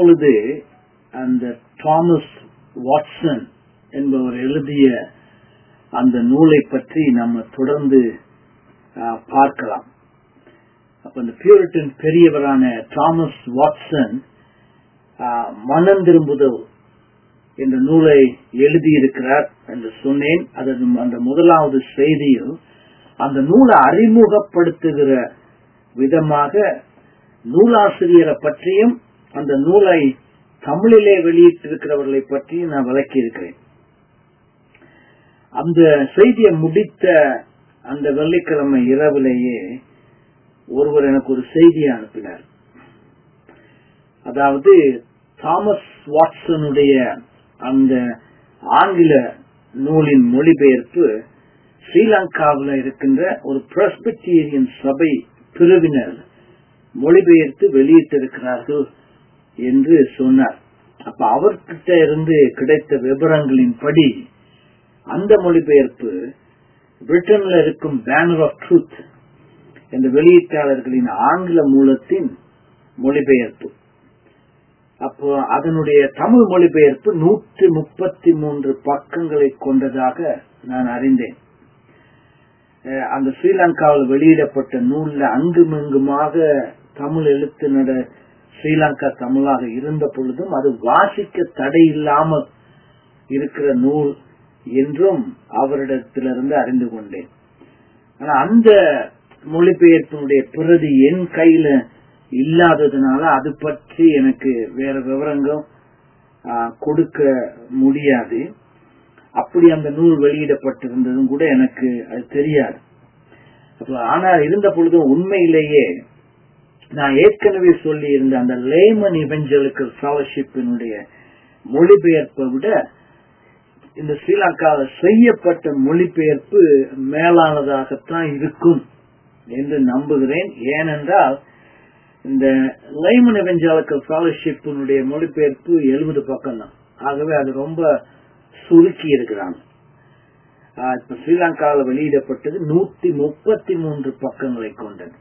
இப்பொழுது அந்த Thomas Watson என்பவர் எழுதிய அந்த நூலை பற்றி நம்ம தொடர்ந்து பார்க்கலாம். அப்ப இந்த பியூரிட்டன் பெரியவரான தாமஸ் வாட்சன் மனம் திரும்புதல் என்ற நூலை எழுதியிருக்கிறார் என்று சொன்னேன். அது அந்த முதலாவது செய்தியில் அந்த நூலை அறிமுகப்படுத்துகிற விதமாக நூலாசிரியரை பற்றியும் அந்த நூலை தமிழிலே வெளியிட்டிருக்கிறவர்களை பற்றியும் நான் விளக்கி இருக்கிறேன். அந்த செய்தியை முடித்த அந்த வெள்ளிக்கிழமை இரவிலேயே ஒருவர் எனக்கு ஒரு செய்தியை அனுப்பினார். அதாவது தாமஸ் வாட்சனுடைய அந்த ஆங்கில நூலின் மொழிபெயர்ப்பு ஸ்ரீலங்காவில் இருக்கின்ற ஒரு பிரெஸ்பிட்டீரியன் சபை பிரிவினர் மொழிபெயர்த்து வெளியிட்டிருக்கிறார்கள் என்று சொன்னார். அப்ப அவர்கிட்ட இருந்து கிடைத்த விவரங்களின்படி அந்த மொழிபெயர்ப்பு பிரிட்டன்ல இருக்கும் பேனர் ஆஃப் ட்ரூத் என்ற வெளியீட்டாளர்களின் ஆங்கில மூலத்தின் மொழிபெயர்ப்பு. அப்போ அதனுடைய தமிழ் மொழிபெயர்ப்பு 133 பக்கங்களை கொண்டதாக நான் அறிந்தேன். அந்த ஸ்ரீலங்காவில் வெளியிடப்பட்ட நூல்ல அங்குமிங்குமாக தமிழ் எழுத்து நட ஸ்ரீலங்கா தமிழாக இருந்த பொழுதும் அது வாசிக்க தடை இல்லாமல் இருக்கிற நூல் என்றும் அவரிடத்திலிருந்து அறிந்து கொண்டேன். ஆனா அந்த மொழிபெயர்ப்பினுடைய பிரதி என் கையில இல்லாததுனால அது பற்றி எனக்கு வேற விவரங்கள் கொடுக்க முடியாது. அப்படி அந்த நூல் வெளியிடப்பட்டிருந்ததும் கூட எனக்கு அது தெரியாது. ஆனால் இருந்த பொழுதும் உண்மையிலேயே நான் ஏற்கனவே சொல்லி இருந்த அந்த லேமன் இவெஞ்சலிக்கல் ஃபெலோஷிப்பினுடைய மொழிபெயர்ப்பை விட இந்த ஸ்ரீலங்காவில் செய்யப்பட்ட மொழிபெயர்ப்பு மேலானதாகத்தான் இருக்கும் என்று நம்புகிறேன். ஏனென்றால் இந்த லேமன் இவெஞ்சலிக்கல் ஃபெலோஷிப்பினுடைய மொழிபெயர்ப்பு 70 பக்கம் தான். ஆகவே அது ரொம்ப சுருக்கி இருக்கிறாங்க. இப்ப ஸ்ரீலங்காவில் வெளியிடப்பட்டது 133 பக்கங்களை கொண்டது.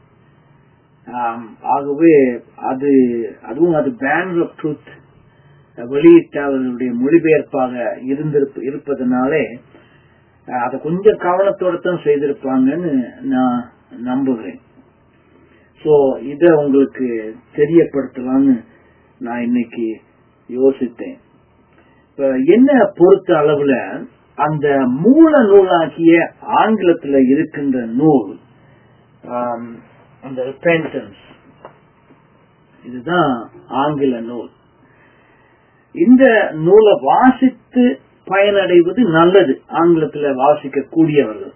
ஆகவே அதுவும் அது பேனர் ஆஃப் ட்ரூத் வெளியிட்டாளர்களுடைய மொழிபெயர்ப்பாக இருப்பதனாலே அதை கொஞ்சம் கவனத்தோட தான் செய்திருப்பாங்கன்னு நான் நம்புகிறேன். சோ இத உங்களுக்கு தெரியப்படுத்தலாம்னு நான் இன்னைக்கு யோசித்தேன். என்ன பொறுத்த அளவுல அந்த மூல நூலாகிய ஆங்கிலத்தில் இருக்கின்ற நூல் அந்த ரிபென்டன்ஸ், இதுதான் ஆங்கில நூல். இந்த நூலை வாசித்து பயனடைவது நல்லது ஆங்கிலத்தில் வாசிக்க கூடியவர்கள்.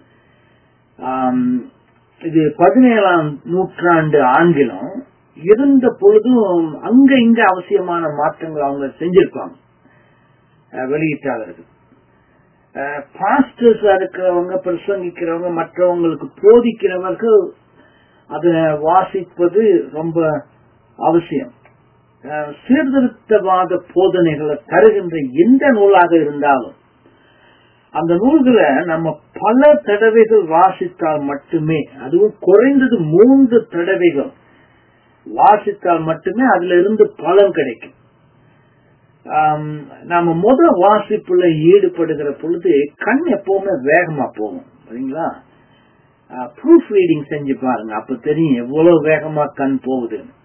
இது 17ஆம் நூற்றாண்டு ஆங்கிலம் இருந்த பொழுதும் அங்க இங்க அவசியமான மாற்றங்கள் அவங்க செஞ்சிருப்பாங்க வெளியிட்டாளர்கள். பாஸ்டர்ஸா இருக்கிறவங்க, பிரசங்கிக்கிறவங்க, மற்றவங்களுக்கு போதிக்கிறவர்கள் அதை வாசிப்பது ரொம்ப அவசியம். சீர்திருத்தவாத போதனைகளை தருகின்ற எந்த நூலாக இருந்தாலும் அந்த நூல்களை நம்ம பல தடவைகள் வாசித்தால் மட்டுமே, அதுவும் குறைந்தது 3 தடவைகள் வாசித்தால் மட்டுமே அதுல இருந்து பலன் கிடைக்கும். நாம முதல் வாசிப்புல ஈடுபடுகிற பொழுது கண் எப்பவுமே வேகமா போகும் சரிங்களா? ப்ரூஃப் ரீடிங் செஞ்சு பாருங்க, அப்ப தெரியும் எவ்வளவு வேகமா கண் போகுதுன்னு.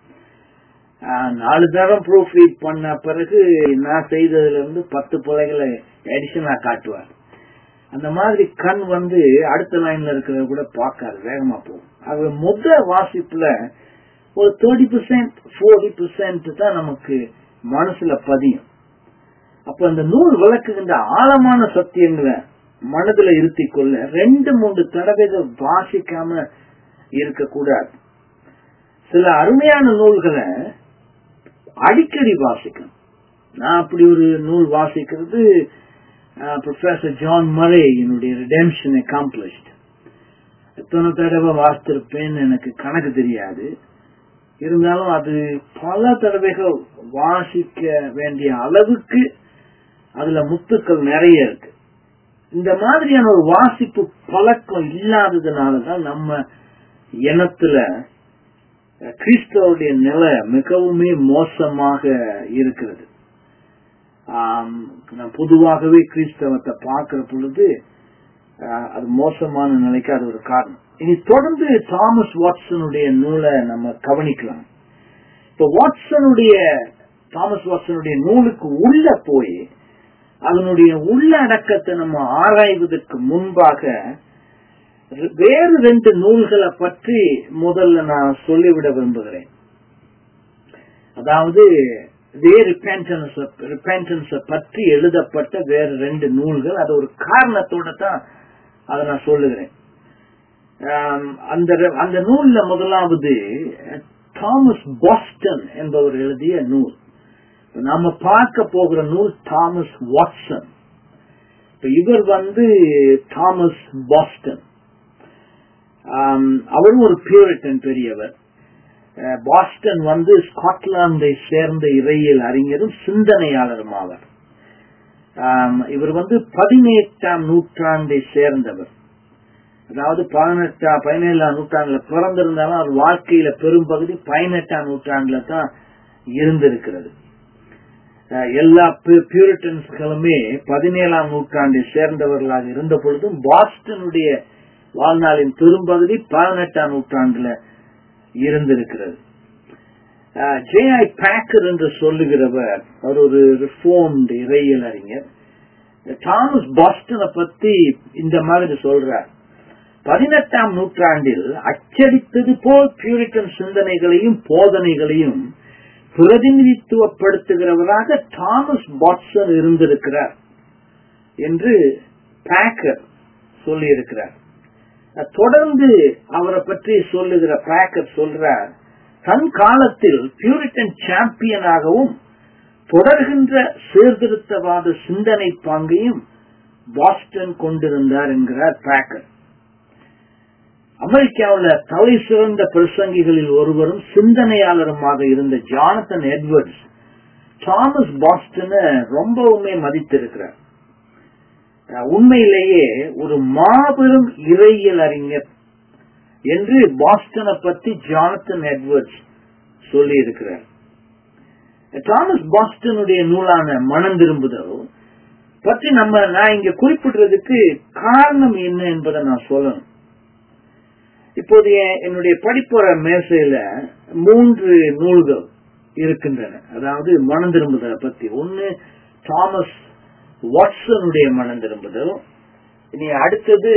4 தரம் ப்ரூஃப் ரீட் பண்ண பிறகு நான் செய்ததுல இருந்து 10 பிள்ளைகளை எடிஷனா காட்டுவார். அந்த மாதிரி கண் அடுத்த லைன்ல இருக்கிறத கூட பார்க்காது, வேகமா போகும். அது முதல் வாசிப்புல ஒரு 30% 40% தான் நமக்கு மனசுல பதியும். அப்ப அந்த நூல் விளக்குகின்ற ஆழமான சத்தியங்களை மனதுல இருத்திக் கொள்ள 2-3 தடவைகள் வாசிக்காம இருக்கக்கூடாது. சில அருமையான நூல்களை அடிக்கடி வாசிக்கணும். நான் அப்படி ஒரு நூல் வாசிக்கிறது ப்ரொஃபசர் ஜான் மரே என்னுடைய ரிடெம்ஷன் அக்காம்ப்ளிஷ்ட். எத்தனை தடவை வாசித்திருப்பேன்னு எனக்கு கணக்கு தெரியாது. இருந்தாலும் அது பல தடவைகள் வாசிக்க வேண்டிய அளவுக்கு அதுல முத்துக்கள் நிறைய இருக்கு. இந்த மாதிரியான ஒரு வாசிப்பு பழக்கம் இல்லாததுனாலதான் நம்ம இனத்துல கிறிஸ்தவருடைய நிலை மிகவுமே மோசமாக இருக்கிறது. பொதுவாகவே கிறிஸ்தவத்தை பார்க்கிற பொழுது அது மோசமான நிலைக்கு அது ஒரு காரணம். இனி தொடர்ந்து தாமஸ் வாட்சனுடைய நூலை நம்ம கவனிக்கலாம். இப்ப தாமஸ் வாட்சனுடைய நூலுக்கு உள்ள போய் அதனுடைய உள்ளடக்கத்தை நம்ம ஆராய்வதற்கு முன்பாக வேறு 2 நூல்களை பற்றி முதல்ல நான் சொல்லிவிட விரும்புகிறேன். அதாவது ரிப்பென்டன்ஸ் பற்றி எழுதப்பட்ட வேறு 2 நூல்கள். அது ஒரு காரணத்தோட தான் அதை நான் சொல்லுகிறேன். அந்த நூல்ல முதலாவது தாமஸ் பாஸ்டன் என்பவர் எழுதிய நூல். நாம பார்க்க போகிற நூல் தாமஸ் வாட்சன். இவர் தாமஸ் பாஸ்டன். அவரும் ஒரு பியூரிட்டன் பெரியவர். பாஸ்டன் ஸ்காட்லாந்தை சேர்ந்த இறையியல் அறிஞரும் சிந்தனையாளரும் ஆவார். இவர் 18ஆம் நூற்றாண்டை சேர்ந்தவர். அதாவது 17ஆம் நூற்றாண்டுல பிறந்திருந்தாலும் அவர் வாழ்க்கையில பெரும்பகுதி 18ஆம் நூற்றாண்டுல தான் இருந்திருக்கிறது. எல்லா பியூரிட்டன்ஸ்களுமே 17ஆம் நூற்றாண்டை சேர்ந்தவர்களாக இருந்த பொழுதும் பாஸ்டனுடைய வாழ்நாளின் பெரும்பகுதி 18ஆம் நூற்றாண்டுல இருந்திருக்கிறது. J.I. பேக்கர் என்று சொல்லுகிறவர் அவர் ஒரு ரிஃபார்ம்டு இறையியல் அறிஞர். தாமஸ் பாஸ்டனை பத்தி இந்த மாதிரி சொல்றார். 18ஆம் நூற்றாண்டில் அச்சடித்தது போல் பியூரிட்டன் சிந்தனைகளையும் போதனைகளையும் பிரதிநிதித்துவப்படுத்துகிறவராக தாமஸ் பாட்சன் இருந்திருக்கிறார் என்று பேக்கர் சொல்லியிருக்கிறார். தொடர்ந்து அவரை பற்றி சொல்லுகிற பேக்கர் சொல்றார், தன் காலத்தில் பியூரிட்டன் சாம்பியனாகவும் தொடர்கின்ற சீர்திருத்தவாத சிந்தனை பாங்கையும் பாஸ்டன் கொண்டிருந்தார் என்கிறார் பேக்கர். அமெரிக்காவில் தலை சிறந்த பிரசங்கிகளில் ஒருவரும் சிந்தனையாளருமாக இருந்த ஜானத்தன் எட்வர்ட்ஸ் தாமஸ் பாஸ்டனை ரொம்பவுமே மதித்திருக்கிறார். உண்மையிலேயே ஒரு மாபெரும் இறையியல் அறிஞர் என்று பாஸ்டனை பற்றி ஜானத்தன் எட்வர்ட்ஸ் சொல்லி இருக்கிறார். தாமஸ் பாஸ்டனுடைய நூலான மனம் திரும்புதல் பற்றி நான் இங்க குறிப்பிடுறதுக்கு காரணம் என்ன என்பதை நான் சொல்லணும். இப்போது என்னுடைய படிப்புற மேசையில 3 நூல்கள் இருக்கின்றன. அதாவது மனம் திரும்புதலை பத்தி. ஒன்னு தாமஸ் வாட்சனுடைய மனம் திரும்புதல், இனி அடுத்தது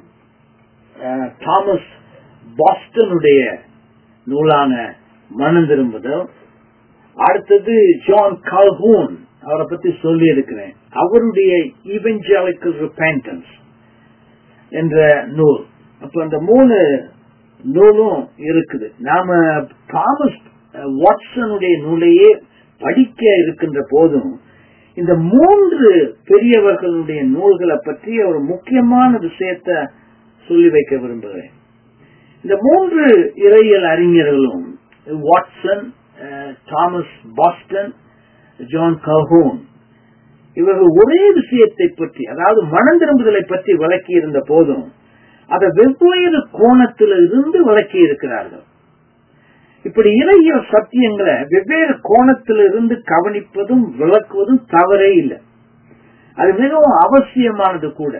தாமஸ் பாஸ்டனுடைய நூலான மனம் திரும்புதல், அடுத்தது ஜான் கால்ஹூன் அவரை பத்தி சொல்லி இருக்கிறேன், அவருடைய இவெஞ்சலிக்கல் ரிபென்டன்ஸ் என்ற நூல். அப்ப அந்த 3 நூலும் இருக்குது. நாம தாமஸ் வாட்சனுடைய நூலையே படிக்க இருக்கின்ற போதும் இந்த 3 பெரியவர்களுடைய நூல்களை பற்றி ஒரு முக்கியமான விஷயத்தை சொல்லி வைக்க விரும்புகிறேன். இந்த 3 இறையியல் அறிஞர்களும் Watson, Thomas Boston, John Calhoun, இவர்கள் ஒரே விஷயத்தை பற்றி, அதாவது மனம் திரும்புதலை பற்றி விளக்கி இருந்த போதும் அதை வெவ்வேறு கோணத்தில் இருந்து விளக்கி இருக்கிறார்கள். இப்படி இறையியல் சத்தியங்களை வெவ்வேறு கோணத்தில் இருந்து கவனிப்பதும் விளக்குவதும் தவறே இல்லை. அது மிகவும் அவசியமானது கூட.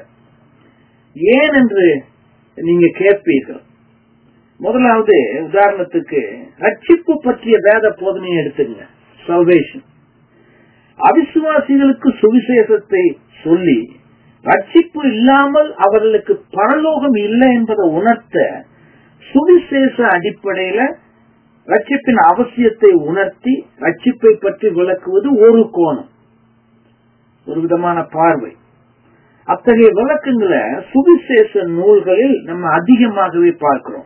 ஏன் என்று நீங்க கேட்பீர்கள். முதலாவது உதாரணத்துக்கு ரட்சிப்பு பற்றிய வேத போதனையை எடுத்துங்க. சல்வேஷன். அவிசுவாசிகளுக்கு சுவிசேஷத்தை சொல்லி ரட்சிப்பு இல்லாமல் அவர்களுக்கு பரலோகம் இல்லை என்பதை உணர்த்த சுவிசேஷ அடிப்படையில ரட்சிப்பின் அவசியத்தை உணர்த்தி ரட்சிப்பை பற்றி விளக்குவது ஒரு கோணம், ஒரு விதமான பார்வை. அத்தகைய விளக்கங்களை சுவிசேஷ நூல்களில் நம்ம அதிகமாகவே பார்க்கிறோம்.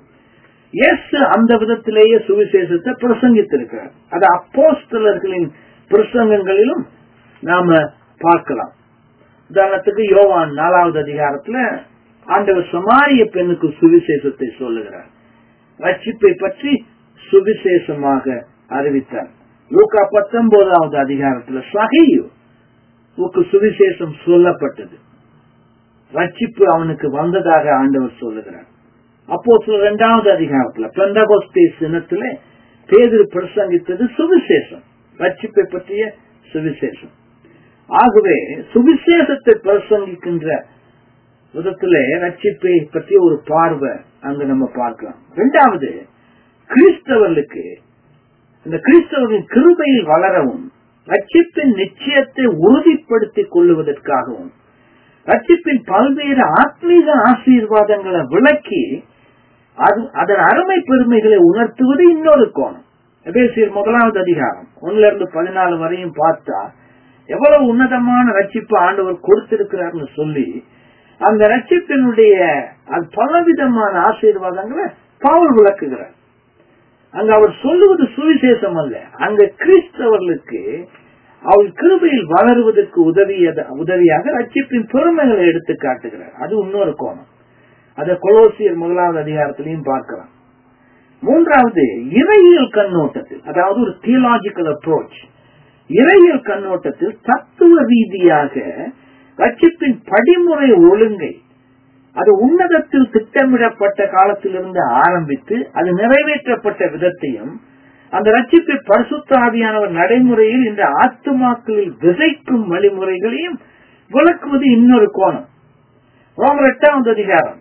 இயேசு அந்த விதத்திலேயே சுவிசேஷத்தை பிரசங்கித்திருக்கிறார். அது அப்போஸ்தலர்களின் பிரசங்கங்களிலும் நாம பார்க்கலாம். உதாரணத்துக்கு யோவான் 4வது அதிகாரத்துல ஆண்டவர் சமாரிய பெண்ணுக்கு சுவிசேஷத்தை சொல்லுகிறார். ரட்சிப்பை பற்றி சுவிசேஷமாக அறிவித்தார். லூக்கா 19வது அதிகாரத்துல சகேயுவுக்கு சுவிசேஷம் சொல்லப்பட்டது. ரட்சிப்பு அவனுக்கு வந்ததாக ஆண்டவர் சொல்லுகிறார். அப்போஸ்தலர் 2வது அதிகாரத்துல பெந்தகோஸ்தே தினத்துல பேதுரு பிரசங்கித்தது சுவிசேஷம், ரட்சிப்பை பற்றிய சுவிசேஷம். ஆகவே சுவிசேஷத்தை பிரசங்கிக்கின்ற விதத்திலே ரட்சிப்பை பற்றிய ஒரு பார்வை அங்க நம்ம பார்க்கலாம். இரண்டாவது, கிறிஸ்தவர்களுக்கு இந்த கிறிஸ்தவரின் கிருபையில் வளரவும் ரட்சிப்பின் நிச்சயத்தை உறுதிப்படுத்திக் கொள்ளுவதற்காகவும் ரட்சிப்பின் பல்வேறு ஆத்மீக ஆசீர்வாதங்களை விளக்கி அதன் அருமை பெருமைகளை உணர்த்துவது இன்னொரு கோணம். எபேசியர் 1வது அதிகாரம் 1-14 வரையும் பார்த்தா எவ்வளவு உன்னதமான ரட்சிப்பு ஆண்டவர் கொடுத்திருக்கிறார்னு சொல்லி அந்த ரட்சிப்பினுடைய பலவிதமான ஆசீர்வாதங்களை பவுல் விளக்குகிறார். அங்க அவர் சொல்லுவது சுவிசேஷம் அல்ல, அங்க கிறிஸ்தவர்களுக்கு அவள் கிருபையில் வளருவதற்கு உதவியாக ரட்சிப்பின் பெருமைகளை எடுத்து காட்டுகிறார். அது இன்னொரு கோணம். அதை கொலோசியர் 1வது அதிகாரத்திலையும் பார்க்கலாம். மூன்றாவது, இறையியல் கண்ணோட்டத்தில், அதாவது ஒரு தியோலாஜிக்கல் அப்ரோச், இறையியல் கண்ணோட்டத்தில் தத்துவ ரீதியாக ரட்சிப்பின் படிமுறை ஒழுங்கை அது உன்னதத்தில் திட்டமிடப்பட்ட காலத்திலிருந்து ஆரம்பித்து அது நிறைவேற்றப்பட்ட விதத்தையும் அந்த ரட்சிப்பை பரிசுத்த ஆவியானவர் நடைமுறையில் இந்த ஆத்துமாக்களில் விதைக்கும் வழிமுறைகளையும் விளக்குவது இன்னொரு கோணம். ரோமர் 8வது அதிகாரம்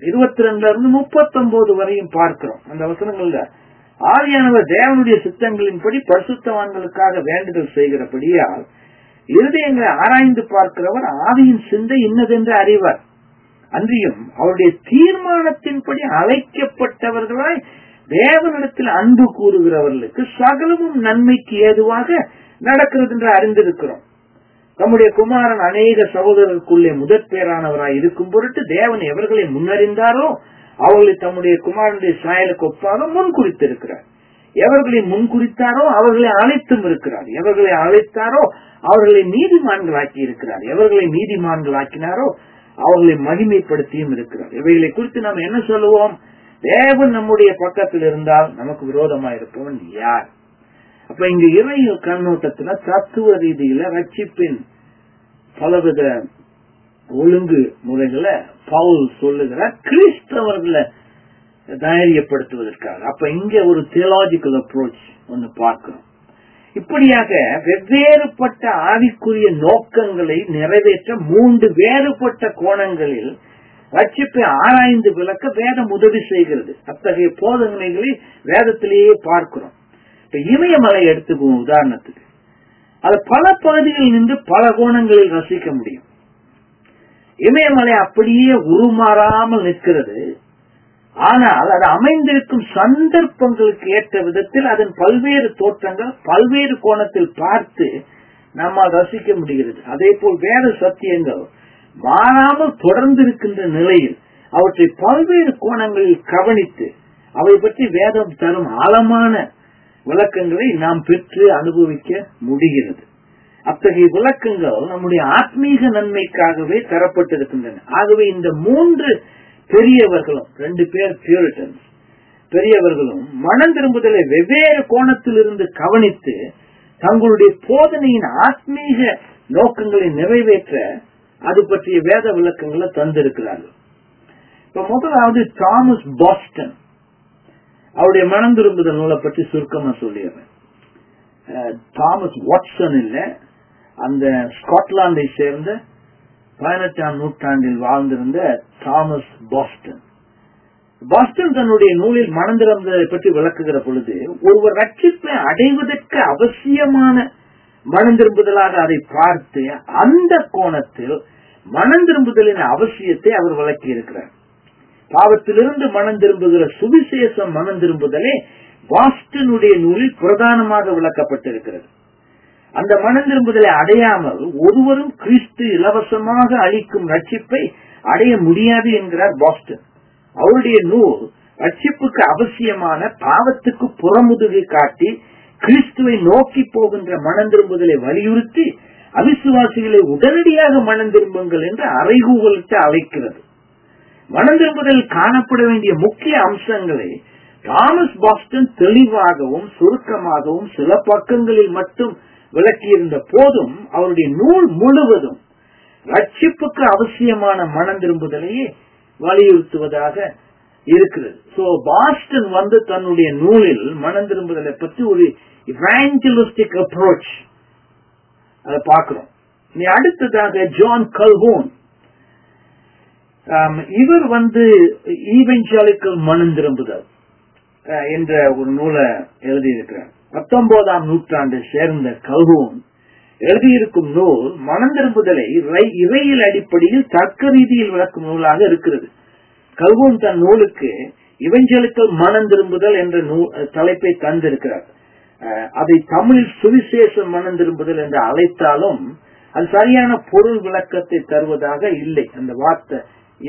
22-39 வரையும் பார்க்கிறோம். அந்த வசனங்கள்ல ஆவியானவர் தேவனுடைய சித்தங்களின்படி பரிசுத்தவான்களுக்காக வேண்டுதல் செய்கிறபடியால் இருதயங்களை ஆராய்ந்து பார்க்கிறவர் ஆவியின் சிந்தை இன்னதென்று அறிவார். அன்றியும் அவருடைய தீர்மானத்தின்படி அழைக்கப்பட்டவர்களாய் தேவனிடத்தில் அன்பு கூறுகிறவர்களுக்கு சகலமும் நன்மைக்கு ஏதுவாக நடக்கிறது என்று அறிந்திருக்கிறோம். நம்முடைய குமாரன் அநேக சகோதரருக்குள்ளே முதற் பேரானவராய் இருக்கும் பொருட்டு தேவன் எவர்களை முன்னறிந்தாரோ அவர்களை தம்முடைய குமாரனுடைய சாயலுக்கு ஒப்பாக முன் குறித்திருக்கிறார். எவர்களை முன் குறித்தாரோ அவர்களை அழைத்தும் இருக்கிறார். எவர்களை அழைத்தாரோ அவர்களை நீதிமான்களாக்கி இருக்கிறார். எவர்களை நீதிமான்களாக்கினாரோ அவர்களை மகிமைப்படுத்தியும் இருக்கிறார். இவைகளை குறித்து நாம் என்ன சொல்லுவோம்? தேவன் நம்முடைய பக்கத்தில் இருந்தால் நமக்கு விரோதமா இருப்பவன் யார்? அப்ப இங்க இறையியல் கண்ணோட்டத்துல தத்துவ ரீதியில ரட்சிப்பின் பலவித ஒழுங்கு முறைகளை பவுல் சொல்லுகிறார் கிறிஸ்தவர்களை தைரியப்படுத்துவதற்காக. அப்ப இங்க ஒரு தியோலாஜிக்கல் அப்ரோச் ஒன்னு பார்க்கிறோம். இப்படியாக வெவ்வேறுபட்ட ஆவிக்குரிய நோக்கங்களை நிறைவேற்ற 3 வேறுபட்ட கோணங்களில் ரட்சிப்பை ஆராய்ந்து விளக்க வேதம் உதவி செய்கிறது. அத்தகைய போதனைகளை வேதத்திலேயே பார்க்கிறோம். இப்ப இமயமலை எடுத்துக்குவோம் உதாரணத்துக்கு. அது பல பகுதிகளில் நின்று பல கோணங்களில் ரசிக்க முடியும். இமயமலை அப்படியே உருமாறாமல் நிற்கிறது. ஆனால் அது அமைந்திருக்கும் சந்தர்ப்பங்களுக்கு ஏற்ற விதத்தில் அதன் பல்வேறு தோற்றங்கள் பல்வேறு கோணத்தில் பார்த்து நம்மால் ரசிக்க முடிகிறது. அதே போல் வேத சத்தியங்கள் மாறாமல் தொடர்ந்து இருக்கின்ற நிலையில் அவற்றை பல்வேறு கோணங்களில் கவனித்து அவை பற்றி வேதம் தரும் ஆழமான விளக்கங்களை நாம் பெற்று அனுபவிக்க முடிகிறது. அத்தகைய விளக்கங்கள் நம்முடைய ஆத்மீக நன்மைக்காகவே தரப்பட்டிருக்கின்றன. ஆகவே இந்த 3 பெரியவர்களும் 2 பேர் பியூரிட்டன்ஸ் பெரியவர்களும் மனம் திரும்புதலை வெவ்வேறு கோணத்தில் இருந்து கவனித்து தங்களுடைய போதனையின் ஆத்மீக நோக்கங்களை நிறைவேற்ற அது பற்றிய வேத விளக்கங்களை தந்திருக்கிறார்கள். இப்ப முதலாவது தாமஸ் பாஸ்டன், அவருடைய மனம் திரும்புதல் நூலை பற்றி சுருக்கமா சொல்லிடுறேன். தாமஸ் வாட்சன் இல்ல, அந்த ஸ்காட்லாந்தை சேர்ந்த 18ஆம் நூற்றாண்டில் வாழ்ந்திருந்த தாமஸ் பாஸ்டன். பாஸ்டன் தன்னுடைய நூலில் மனம் திரும்புதலை பற்றி விளக்குகிற பொழுது ஒருவர் ரட்சிப்பை அடைவதற்கு அவசியமான மனம் திரும்புதலாக அதை பார்த்து அந்த கோணத்தில் மனம் திரும்புதலின் அவசியத்தை அவர் விளக்கி இருக்கிறார். பாவத்திலிருந்து மனம் திரும்புகிற சுவிசேஷ மனம் திரும்புதலே பாஸ்டனுடைய நூலில் பிரதானமாக விளக்கப்பட்டிருக்கிறது. அந்த மனம் திரும்புதலை அடையாமல் ஒருவரும் கிறிஸ்து இலவசமாக அளிக்கும் ரட்சிப்பை அடைய முடியாது என்கிறார் பாஸ்டன். அவருடைய நூல் ரட்சிப்புக்கு அவசியமான பாவத்துக்கு புறமுதுகை காட்டி கிறிஸ்துவை நோக்கி போகின்ற மனம் திரும்புதலை வலியுறுத்தி அவிசுவாசிகளை உடனடியாக மனம் திரும்புங்கள் என்று அறைகூவலிட்டு அழைக்கிறது. மனம் திரும்புதலில் காணப்பட வேண்டிய முக்கிய அம்சங்களை தாமஸ் பாஸ்டன் தெளிவாகவும் சுருக்கமாகவும் சில பக்கங்களில் மட்டும் விளக்கியிருந்த போதும் அவருடைய நூல் முழுவதும் ரட்சிப்புக்கு அவசியமான மனம் திரும்புதலையே வலியுறுத்துவதாக இருக்கிறது. சோ பாஸ்டன் வந்து தன்னுடைய நூலில் மனம் திரும்புதலை பற்றி ஒரு இவாஞ்சலிஸ்டிக் அப்ரோச் அதை பார்க்கிறோம். அடுத்ததாக ஜான் கல்ஹோன், இவர் வந்து ஈவென்ஜலிக்கல் மனம் திரும்புதல் என்ற ஒரு நூலை எழுதியிருக்கிறார். 19ஆம் நூற்றாண்டை சேர்ந்த கல்ஹோன் எழுதியிருக்கும் நூல் மனம் திரும்புதலை இறையியல் அடிப்படையில் தர்க்க ரீதியில் விளக்கும் நூலாக இருக்கிறது. கல்ஹோன் தன் நூலுக்கு இவெஞ்சலிக்கல் மனம் திரும்புதல் என்ற தலைப்பை தந்திருக்கிறார். அதை தமிழில் சுவிசேஷ மனம் திரும்புதல் என்று அழைத்தாலும் அது சரியான பொருள் விளக்கத்தை தருவதாக இல்லை. அந்த வார்த்தை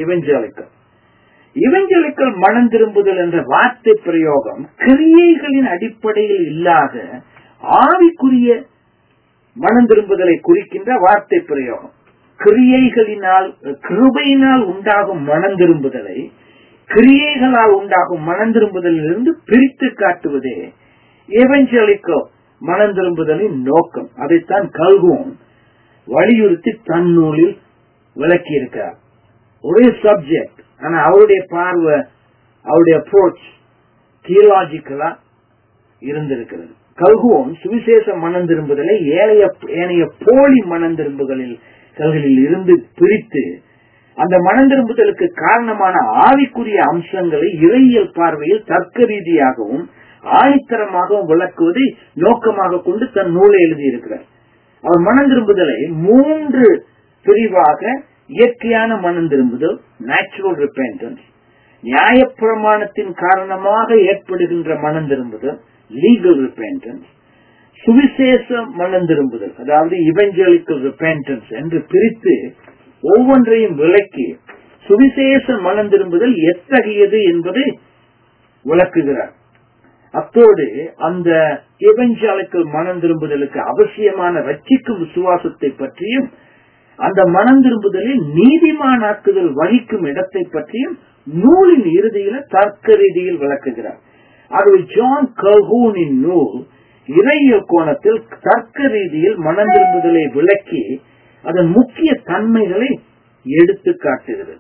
இவெஞ்சலிக்கல் மனம் திரும்புதல் என்ற வார்த்தை பிரயோகம் கிரியைகளின் அடிப்படையில் இல்லாத ஆவிக்குரிய மனம் திரும்புதலை குறிக்கின்ற வார்த்தை பிரயோகம். கிரியைகளினால் கிருபையினால் உண்டாகும் மனம் திரும்புதலை கிரியைகளால் உண்டாகும் மனம் திரும்புதலிலிருந்து பிரித்து காட்டுவதே எவெஞ்சலிக்கல் மனம் திரும்புதலின் நோக்கம். அதைத்தான் கல்ஹோன் வலியுறுத்தி தன் நூலில் விளக்கி இருக்கிறார். ஒரே சப்ஜெக்ட், ஆனா அவருடைய பார்வை, அவருடைய அப்ரோச் தியாலஜிக்கலா இருந்திருக்கிறது. கல்ஹோன் சுவிசேஷ மனம் திரும்புதலை ஏனைய போலி மனம் திரும்புகளில் இருந்து பிரித்து அந்த மனம் திரும்புதலுக்கு காரணமான ஆவிக்குரிய அம்சங்களை இறையியல் பார்வையில் தர்க்க ரீதியாகவும் ஆணித்தரமாகவும் விளக்குவதை நோக்கமாக கொண்டு தன் நூலை எழுதியிருக்கிறார். அவர் மனம் திரும்புதலை 3 பிரிவாக இயற்கையான மனம் திரும்புதல், நேச்சுரல் ரிபெண்டன்ஸ், நியாயப்பிரமாணத்தின் காரணமாக ஏற்படுகின்ற மனம் திரும்புதல், லீகல் ரிபெண்டன்ஸ், சுவிசேஷ மனம் திரும்புதல், அதாவது இவெஞ்சலிக்கல் ரிபெண்டன்ஸ் என்று பிரித்து ஒவ்வொன்றையும் விளக்கி சுவிசேஷ மனம் திரும்புதல் எத்தகையது என்பதை விளக்குகிறார். அத்தோடு அந்த இவெஞ்சலிக்கல் மனம் திரும்புதலுக்கு அவசியமான ரட்சிக்கும் விசுவாசத்தை பற்றியும் அந்த மனம் திரும்புதலில் நீதிமானாக்குதல் வகிக்கும் இடத்தை பற்றியும் நூலின் இறுதியில தர்க்க ரீதியில் விளக்குகிறார். ஆகவே ஜான் கல்ஹோனின் நூல் இறையியல் கோணத்தில் தர்க்க ரீதியில் மனம் திரும்புதலை விளக்கி அதன் முக்கிய தன்மைகளை எடுத்து காட்டுகிறது.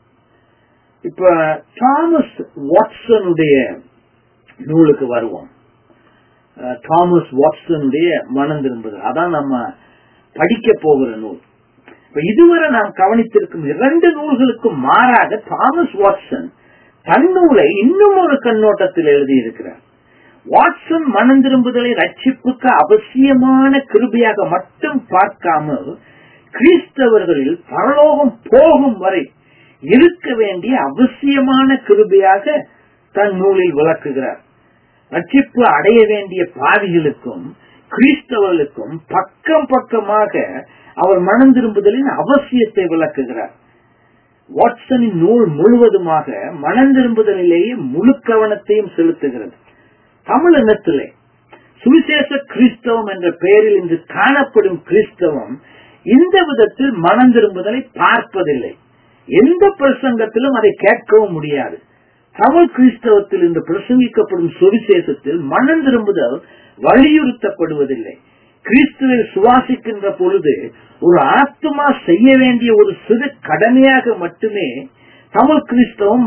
இப்ப தாமஸ் வாட்சனுடைய நூலுக்கு வருவோம். தாமஸ் வாட்சனுடைய மனம் திரும்புதல், அதான் நம்ம படிக்க போகிற நூல். இப்ப இதுவரை நாம் கவனித்திருக்கும் 2 நூல்களுக்கும் மாறாக தாமஸ் வாட்சன் தன் நூலை இன்னும் ஒரு கண்ணோட்டத்தில் எழுதியிருக்கிறார். வாட்சன் மனம் திரும்புதலை ரட்சிப்புக்கு அவசியமான கிருபையாக மட்டும் பார்க்காமல் கிறிஸ்தவர்களில் பரலோகம் போகும் வரை இருக்க வேண்டிய அவசியமான கிருபையாக தன் நூலில் விளக்குகிறார். ரட்சிப்பு அடைய வேண்டிய பாவிகளுக்கும் கிறிஸ்தவர்களுக்கும் பக்கம் பக்கமாக அவர் மனம் திரும்புதலின் அவசியத்தை விளக்குகிறார். வாட்சனின் நூல் முழுவதுமாக மனம் திரும்புதலிலேயே முழு கவனத்தையும் செலுத்துகிறது. தமிழ் இனத்திலே சுவிசேஷ கிறிஸ்தவம் என்ற பெயரில் இன்று காணப்படும் கிறிஸ்தவம் இந்த விதத்தில் மனம் திரும்புதலை பார்ப்பதில்லை. எந்த பிரசங்கத்திலும் அதை கேட்கவும் முடியாது. தமிழ் கிறிஸ்தவத்தில் இன்று பிரசங்கிக்கப்படும் சுவிசேஷத்தில் மனம் திரும்புதல் வலியுறுத்தப்படுவதில்லை. கிறிஸ்துவை சுவாசிக்கின்ற பொழுது ஒரு ஆத்மா செய்ய வேண்டிய ஒரு சிறு கடமையாக மட்டுமே தமிழ் கிறிஸ்தவம்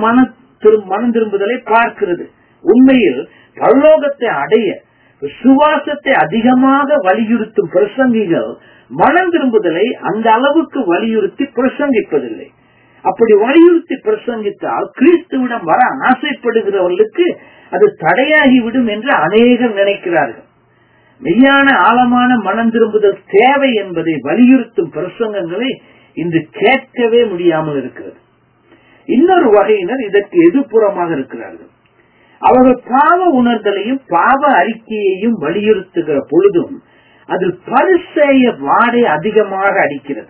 மனம் திரும்புதலை பார்க்கிறது. உண்மையில் பரலோகத்தை அடைய சுவாசத்தை அதிகமாக வலியுறுத்தும் பிரசங்கிகள் மனம் திரும்புதலை அந்த அளவுக்கு வலியுறுத்தி பிரசங்கிப்பதில்லை. அப்படி வலியுறுத்தி பிரசங்கித்தால் கிறிஸ்துவிடம் வர ஆசைப்படுகிறவர்களுக்கு அது தடையாகிவிடும் என்று அநேகர் நினைக்கிறார்கள். மெய்யான ஆழமான மனம் திரும்புதல் தேவை என்பதை வலியுறுத்தும் பிரசங்கங்களை இன்று கேட்கவே முடியாமல் இருக்கிறது. இன்னொரு வகையினர் இதற்கு எதிர்ப்புறமாக இருக்கிறார்கள். அவர்கள் பாவ உணர்தலையும் பாவ அறிக்கையையும் வலியுறுத்துகிற பொழுதும் அதில் பரிசேய வாடை அதிகமாக அடிக்கிறது.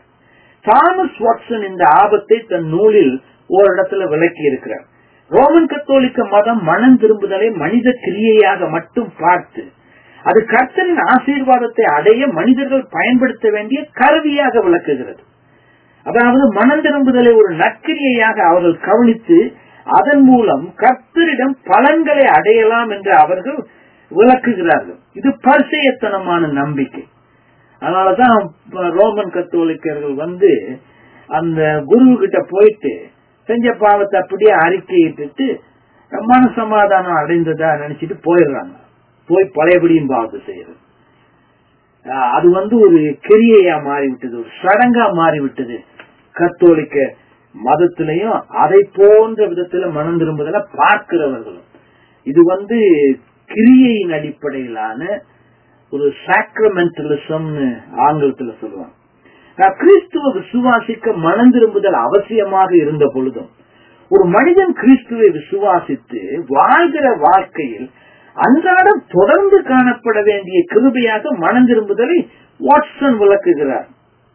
தாமஸ் வாட்சன் இந்த ஆபத்தை தன் நூலில் ஓரிடத்துல விளக்கி இருக்கிறார். ரோமன் கத்தோலிக்க மதம் மனம் திரும்புதலை மனித கிரியையாக மட்டும் பார்த்து அது கர்த்தரின் ஆசீர்வாதத்தை அடைய மனிதர்கள் பயன்படுத்த வேண்டிய கருவியாக விளக்குகிறது. அதாவது மனம் திரும்புதலை ஒரு நற்கிரியையாக அவர்கள் கவனித்து அதன் மூலம் கர்த்தரிடம் பலன்களை அடையலாம் என்று அவர்கள் விளக்குகிறார்கள். இது பரிசேயத்தனமான நம்பிக்கை. அதனாலதான் ரோமன் கத்தோலிக்கர்கள் அந்த குரு கிட்ட போயிட்டு செஞ்ச பாவத்தை அப்படியே அறிக்கையிட்டு மன சமாதானம் அடைந்ததா நினைச்சிட்டு போயிடுறாங்க. போய் பழையபடியும் பாவத்தை செய்யறது. அது ஒரு கிரியையா மாறிவிட்டது, ஒரு சடங்கா மாறிவிட்டது. கத்தோலிக்க மதத்திலையும் அதை போன்ற விதத்துல மனம் திரும்புதல பார்க்கிறவர்களும் இது கிரியையின் அடிப்படையிலான ஒரு சாக்ரமெண்டலிசம் ஆங்கிலத்துல சொல்லுவாங்க. கிறிஸ்துவ விசுவாசிக்க மனம் திரும்புதல் அவசியமாக இருந்த பொழுதும் ஒரு மனிதன் கிறிஸ்துவை விசுவாசித்து வாழ்கிற வாழ்க்கையில் அன்றாடம் தொடர்ந்து காணப்பட வேண்டிய கிருபையாக மனம் திரும்புதலை வாட்சன் விளக்குகிறார்.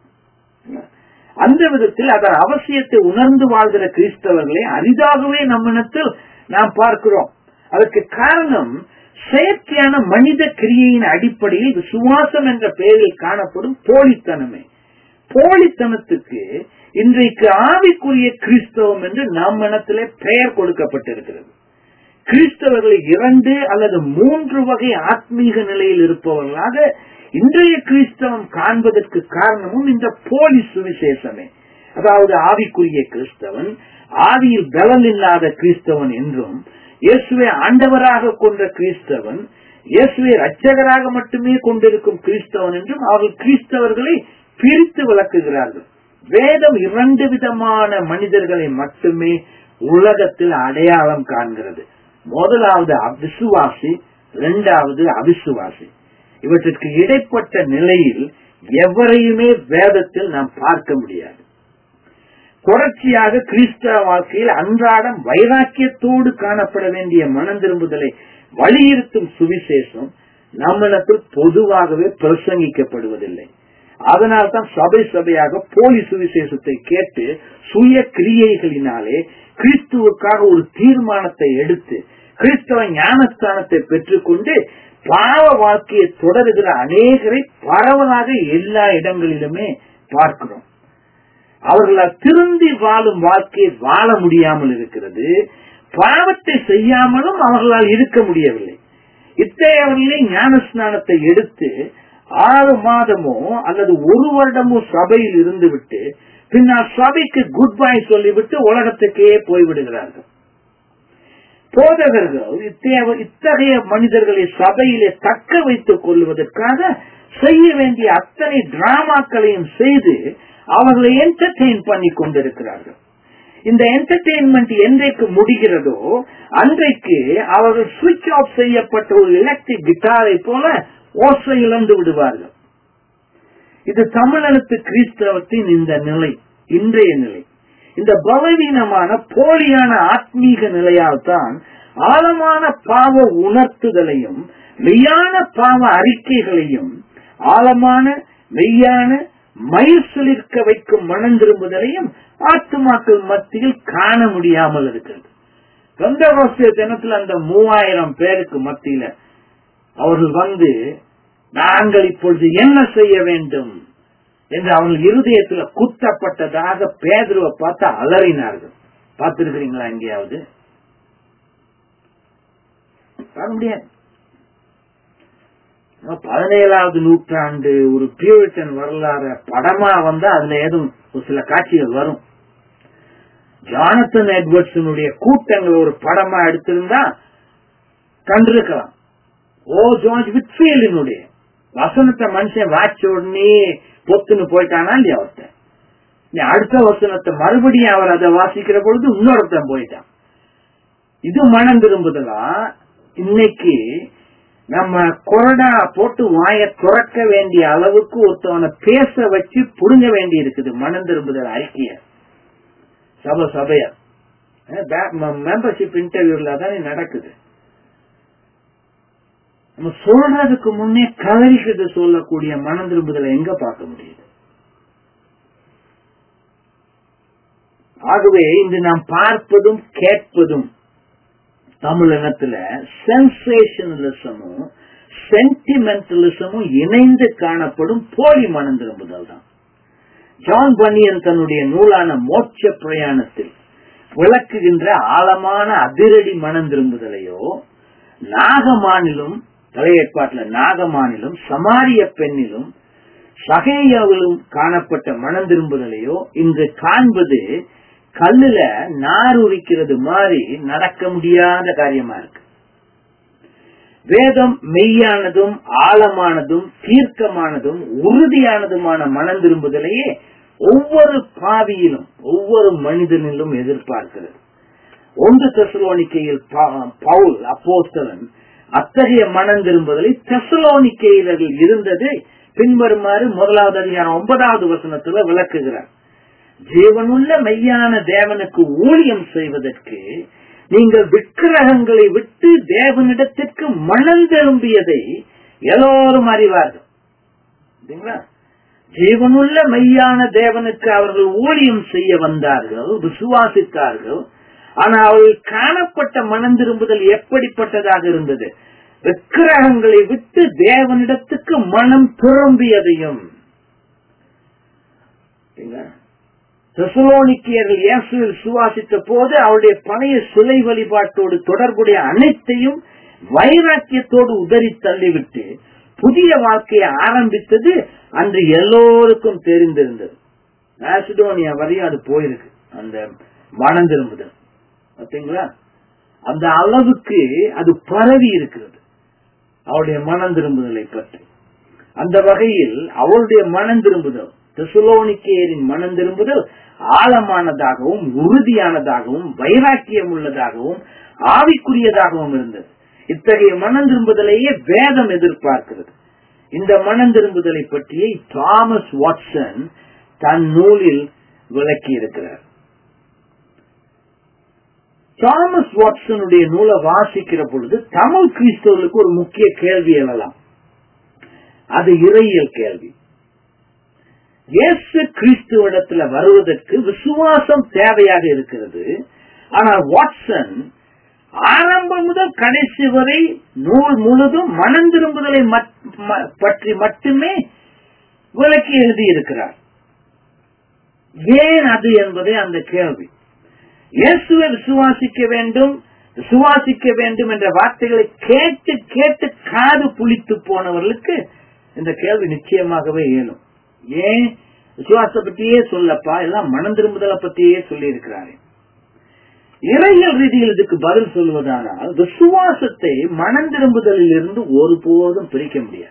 அந்த விதத்தில் அதன் அவசியத்தை உணர்ந்து வாழ்கிற கிறிஸ்தவர்களை அரிதாகவே நம்மிடத்தில் நாம் பார்க்கிறோம். அதற்கு காரணம் செயற்கையான மனித கிரியையின் அடிப்படையில் விசுவாசம் என்ற பெயரில் காணப்படும் போலித்தனமே. போலித்தனத்துக்கு இன்றைக்கு ஆவிக்குரிய கிறிஸ்தவம் என்று நம் மனத்திலே பெயர் கொடுக்கப்பட்டிருக்கிறது. கிறிஸ்தவர்களை 2 அல்லது 3 வகை ஆத்மீக நிலையில் இருப்பவர்களாக இன்றைய கிறிஸ்தவம் காண்பதற்கு காரணமும் இந்த போலி சுவிசேஷமே. அதாவது ஆவிக்குரிய கிறிஸ்தவன், ஆவியில் பலன் இல்லாத கிறிஸ்தவன் என்றும், இயேசுவை ஆண்டவராக கொண்ட கிறிஸ்தவன், இயேசுவை இரட்சகராக மட்டுமே கொண்டிருக்கும் கிறிஸ்தவன் என்றும் அவர்கள் கிறிஸ்தவர்களை பிரித்து விளக்குகிறார்கள். வேதம் 2 விதமான மனிதர்களை மட்டுமே உலகத்தில் அடையாளம் காண்கிறது. முதலாவது விசுவாசி, 2வது அவிசுவாசி. இவற்றிற்கு இடைப்பட்ட நிலையில் எவரையுமே வேதத்தில் நாம் பார்க்க முடியாது. தொடர்ச்சியாக கிறிஸ்தவ வாழ்க்கையில் அன்றாடம் வைராக்கியத்தோடு காணப்பட வேண்டிய மனம் திரும்புதலை வலியுறுத்தும் சுவிசேஷம் நம்மிடத்தில் பொதுவாகவே பிரசங்கிக்கப்படுவதில்லை. அதனால்தான் சபையாக போலி சுவிசேஷத்தை கேட்டு சுய கிரியைகளினாலே கிறிஸ்துவுக்காக ஒரு தீர்மானத்தை எடுத்து கிறிஸ்தவ ஞானஸ்தானத்தை பெற்றுக்கொண்டு பாவ வாழ்க்கையை தொடருகிற அநேகரை பரவலாக எல்லா இடங்களிலுமே பார்க்கிறோம். அவர்களால் திருந்தி வாழும் வாழ்க்கையை வாழ முடியாமல் இருக்கிறது. பாவத்தை செய்யாமலும் அவர்களால் இருக்க முடியவில்லை. இத்தகையவர்களே ஞானஸ்நானத்தை எடுத்து 6 மாதமோ அல்லது 1 வருடமோ சபையில் இருந்து விட்டு பின்னால் சபைக்கு குட் பை சொல்லிவிட்டு உலகத்துக்கே போய்விடுகிறார்கள். போதகர்கள் இத்தகைய மனிதர்களை சபையிலே தக்க வைத்துக் கொள்வதற்காக செய்ய வேண்டிய அத்தனை டிராமாக்களையும் செய்து அவர்களை என்டர்டெயின் பண்ணி கொண்டிருக்கிறார்கள். இந்த என்டர்டெயின்மெண்ட் என்றைக்கு முடிகிறதோ அன்றைக்கு அவர்கள் சுவிட்ச் ஆஃப் செய்யப்பட்ட ஒரு எலக்ட்ரிக் கிட்டாரை போல ஓசை இழந்து விடுவார்கள். இது தமிழனுக்கு கிறிஸ்தவத்தின் இந்த நிலை, இன்றைய நிலை. இந்த பலவீனமான போலியான ஆத்மீக நிலையால் தான் ஆழமான பாவ உணர்த்துதலையும் மெய்யான பாவ அறிக்கைகளையும் ஆழமான மெய்யான மயிர்சிலிர்க்க வைக்கும் மனம் திரும்புதலையும் ஆத்துமாக்கள் மத்தியில் காண முடியாமல் இருக்கிறது. பெந்தெகோஸ்தே தினத்தில் அந்த 3000 பேருக்கு மத்தியில அவர்கள் நாங்கள் இப்பொழுது என்ன செய்ய வேண்டும் என்று அவர்கள் இருதயத்தில் குத்தப்பட்டதாக பேதுருவை பார்த்து அலறினார்கள். பார்த்திருக்கிறீங்களா எங்கேயாவது? பார்க்க முடியாது. 17வது நூற்றாண்டு ஒரு பியூரிட்டன் வரலாறு படமா வந்தா அதுல ஏதும் ஒரு சில காட்சிகள் வரும். ஜானத்தன் எட்வர்ட்ஸனுடைய கூட்டங்கள் ஒரு படமா எடுத்திருந்தா கண்டிருக்கலாம். ஜார்ஜ் விட்ஃபீல்டினுடைய வசனத்தை மனுஷன் வாட்ச உடனே பொத்துன்னு போயிட்டானா இல்லையா ஒருத்தன். அடுத்த வசனத்தை மறுபடியும் அவர் அதை வாசிக்கிற பொழுது இன்னொருத்தன் போயிட்டான். இது மனம் திரும்புதலா? இன்னைக்கு நம்ம கொரடா போட்டு வாய துறக்க வேண்டிய அளவுக்கு ஒருத்தவனை பேச வச்சு புடுங்க வேண்டி இருக்குது. மனம் திரும்புதல் அறிக்கைய சபைய மெம்பர்ஷிப் இன்டர்வியூல தானே நடக்குது. நம்ம சொல்றதுக்கு முன்னே கலரிக்கிறது சொல்லக்கூடிய மனம் திரும்புதலை எங்க பார்க்க முடியுது? ஆகவே இன்று நாம் பார்ப்பதும் கேட்பதும் தமிழினத்துல சென்சேஷனலிசமும் சென்டிமெண்டலிசமும் இணைந்து காணப்படும் போலி மனம் திரும்புதல் தான். ஜான் பனியன் தன்னுடைய நூலான மோட்ச பிரயாணத்தில் விளக்குகின்ற ஆழமான அதிரடி மனம் திரும்புதலையோ, நாகமானிலும் பழைய ஏற்பாட்டில் நாகமானிலும் சமாரிய பெண்ணிலும் சகேயாவிலும் காணப்பட்ட மனம் திரும்புதலையோ இன்று காண்பது கல்லுல நார் உரிக்கிறது மாதிரி நடக்க முடியாத காரியமா இருக்கு. வேதம் மெய்யானதும் ஆழமானதும் தீர்க்கமானதும் உறுதியானதுமான மனம் திரும்புதலையே ஒவ்வொரு பாவியிலும் ஒவ்வொரு மனிதனிலும் எதிர்பார்க்கிறது. 1 தெசலோனிக்கேயில் பவுல் அப்போஸ்தலன் அத்தகைய மனம் திரும்புதலை தெசலோனிக்கேயரில் இருந்தது பின்வருமாறு 1வது அதிகாரம் 9வது வசனத்துல விளக்குகிறார். ஜீவனுள்ள மெய்யான தேவனுக்கு ஊழியம் செய்வதற்கு நீங்கள் விக்கிரகங்களை விட்டு தேவனிடத்திற்கு மனம் திரும்பியதை எல்லோரும் அறிவார்கள். ஜீவனுள்ள மெய்யான தேவனுக்கு அவர்கள் ஊழியம் செய்ய வந்தார்கள், விசுவாசித்தார்கள். ஆனால் அவர்கள் காணப்பட்ட மனம் திரும்புதல் எப்படிப்பட்டதாக இருந்தது? விக்கிரகங்களை விட்டு தேவனிடத்துக்கு மனம் திரும்பியதையும். தெசலோனிக்கேயர்கள் இயேசுவில் விசுவாசித்த போது அவருடைய பழைய சிலை வழிபாட்டோடு தொடர்புடைய அனைத்தையும் வைராக்கியத்தோடு உதறி தள்ளிவிட்டு புதிய வாழ்க்கையை ஆரம்பித்தது அன்று எல்லோருக்கும் தெரிந்திருந்தது. மாசிடோனியா வரையும் அது போயிருக்கு அந்த மனம் திரும்புதல். பாத்தீங்களா? அந்த அளவுக்கு அது பரவி இருக்கிறது அவருடைய மனம் திரும்புதலை பற்றி. அந்த வகையில் அவருடைய மனம் திரும்புதல், தெசலோனிக்கேயரின் மனம் திரும்புதல் ஆழமானதாகவும் உறுதியானதாகவும் வைராக்கியம் உள்ளதாகவும் ஆவிக்குரியதாகவும் இருந்தது. இத்தகைய மனம் திரும்புதலையே வேதம் எதிர்பார்க்கிறது. இந்த மனம் திரும்புதலை பற்றியே தாமஸ் வாட்சன் தன் நூலில் விளக்கி இருக்கிறார். தாமஸ் வாட்சனுடைய நூலை வாசிக்கிற பொழுது தமிழ் கிறிஸ்தவர்களுக்கு ஒரு முக்கிய கேள்வி எழலாம். அது இறையியல் கேள்வி. இயேசு கிறிஸ்துவிடத்துல வருவதற்கு விசுவாசம் தேவையாக இருக்கிறது. ஆனால் வாட்சன் ஆரம்பம் முதல் கடைசி வரை நூல் முழுதும் மனம் திரும்புதலை பற்றி மட்டுமே விளக்கி எழுதியிருக்கிறார். ஏன் அது என்பதே அந்த கேள்வி. இயேசுவை விசுவாசிக்க வேண்டும் என்ற வார்த்தைகளை கேட்டு கேட்டு காது புளித்து போனவர்களுக்கு இந்த கேள்வி நிச்சயமாகவே இயலும். ஏன் விசுவாசத்தை பற்றியே சொல்லப்பா, எல்லாம் மனம் திரும்புதலை பற்றியே சொல்லி இருக்கிறாரு. இறையியல் ரீதியில் இதுக்கு பதில் சொல்வதானால் விசுவாசத்தை மனம் திரும்புதலில் இருந்து ஒருபோதும் பிரிக்க முடியாது.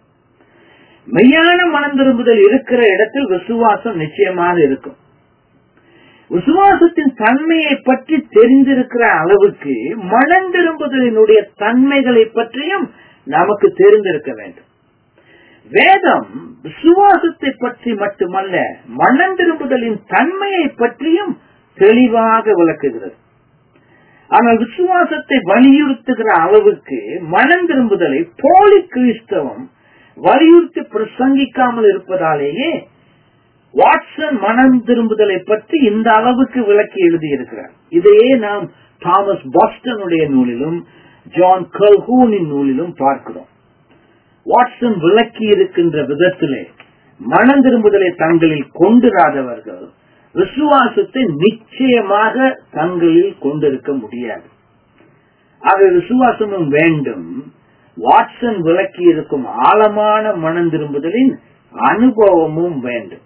மெய்யான மனம் திரும்புதல் இருக்கிற இடத்தில் விசுவாசம் நிச்சயமாக இருக்கும். விசுவாசத்தின் தன்மையை பற்றி தெரிந்திருக்கிற அளவுக்கு மனம் திரும்புதலினுடைய தன்மைகளை பற்றியும் நமக்கு தெரிந்திருக்க வேண்டும். வேதம் விசுவாசத்தை பற்றி மட்டுமல்ல, மனம் திரும்புதலின் தன்மையை பற்றியும் தெளிவாக விளக்குகிறது. ஆனால் விசுவாசத்தை வலியுறுத்துகிற அளவுக்கு மனம் திரும்புதலை போலி கிறிஸ்தவம் வலியுறுத்தி பிரசங்கிக்காமல் இருப்பதாலேயே வாட்சன் மனம் திரும்புதலை பற்றி இந்த அளவுக்கு விளக்கி எழுதியிருக்கிறார். இதையே நாம் தாமஸ் பாஸ்டனுடைய நூலிலும் ஜான் கல்ஹூனின் நூலிலும் பார்க்கிறோம். வாட்சன் விளக்கி இருக்கின்ற விதத்திலே மனம் திரும்புதலை தங்களில் கொண்டிராதவர்கள் விசுவாசத்தை நிச்சயமாக தங்களில் கொண்டிருக்க முடியாது. ஆக விசுவாசமும் வேண்டும், வாட்சன் விளக்கி இருக்கும் ஆழமான மனம் திரும்புதலின் அனுபவமும் வேண்டும்.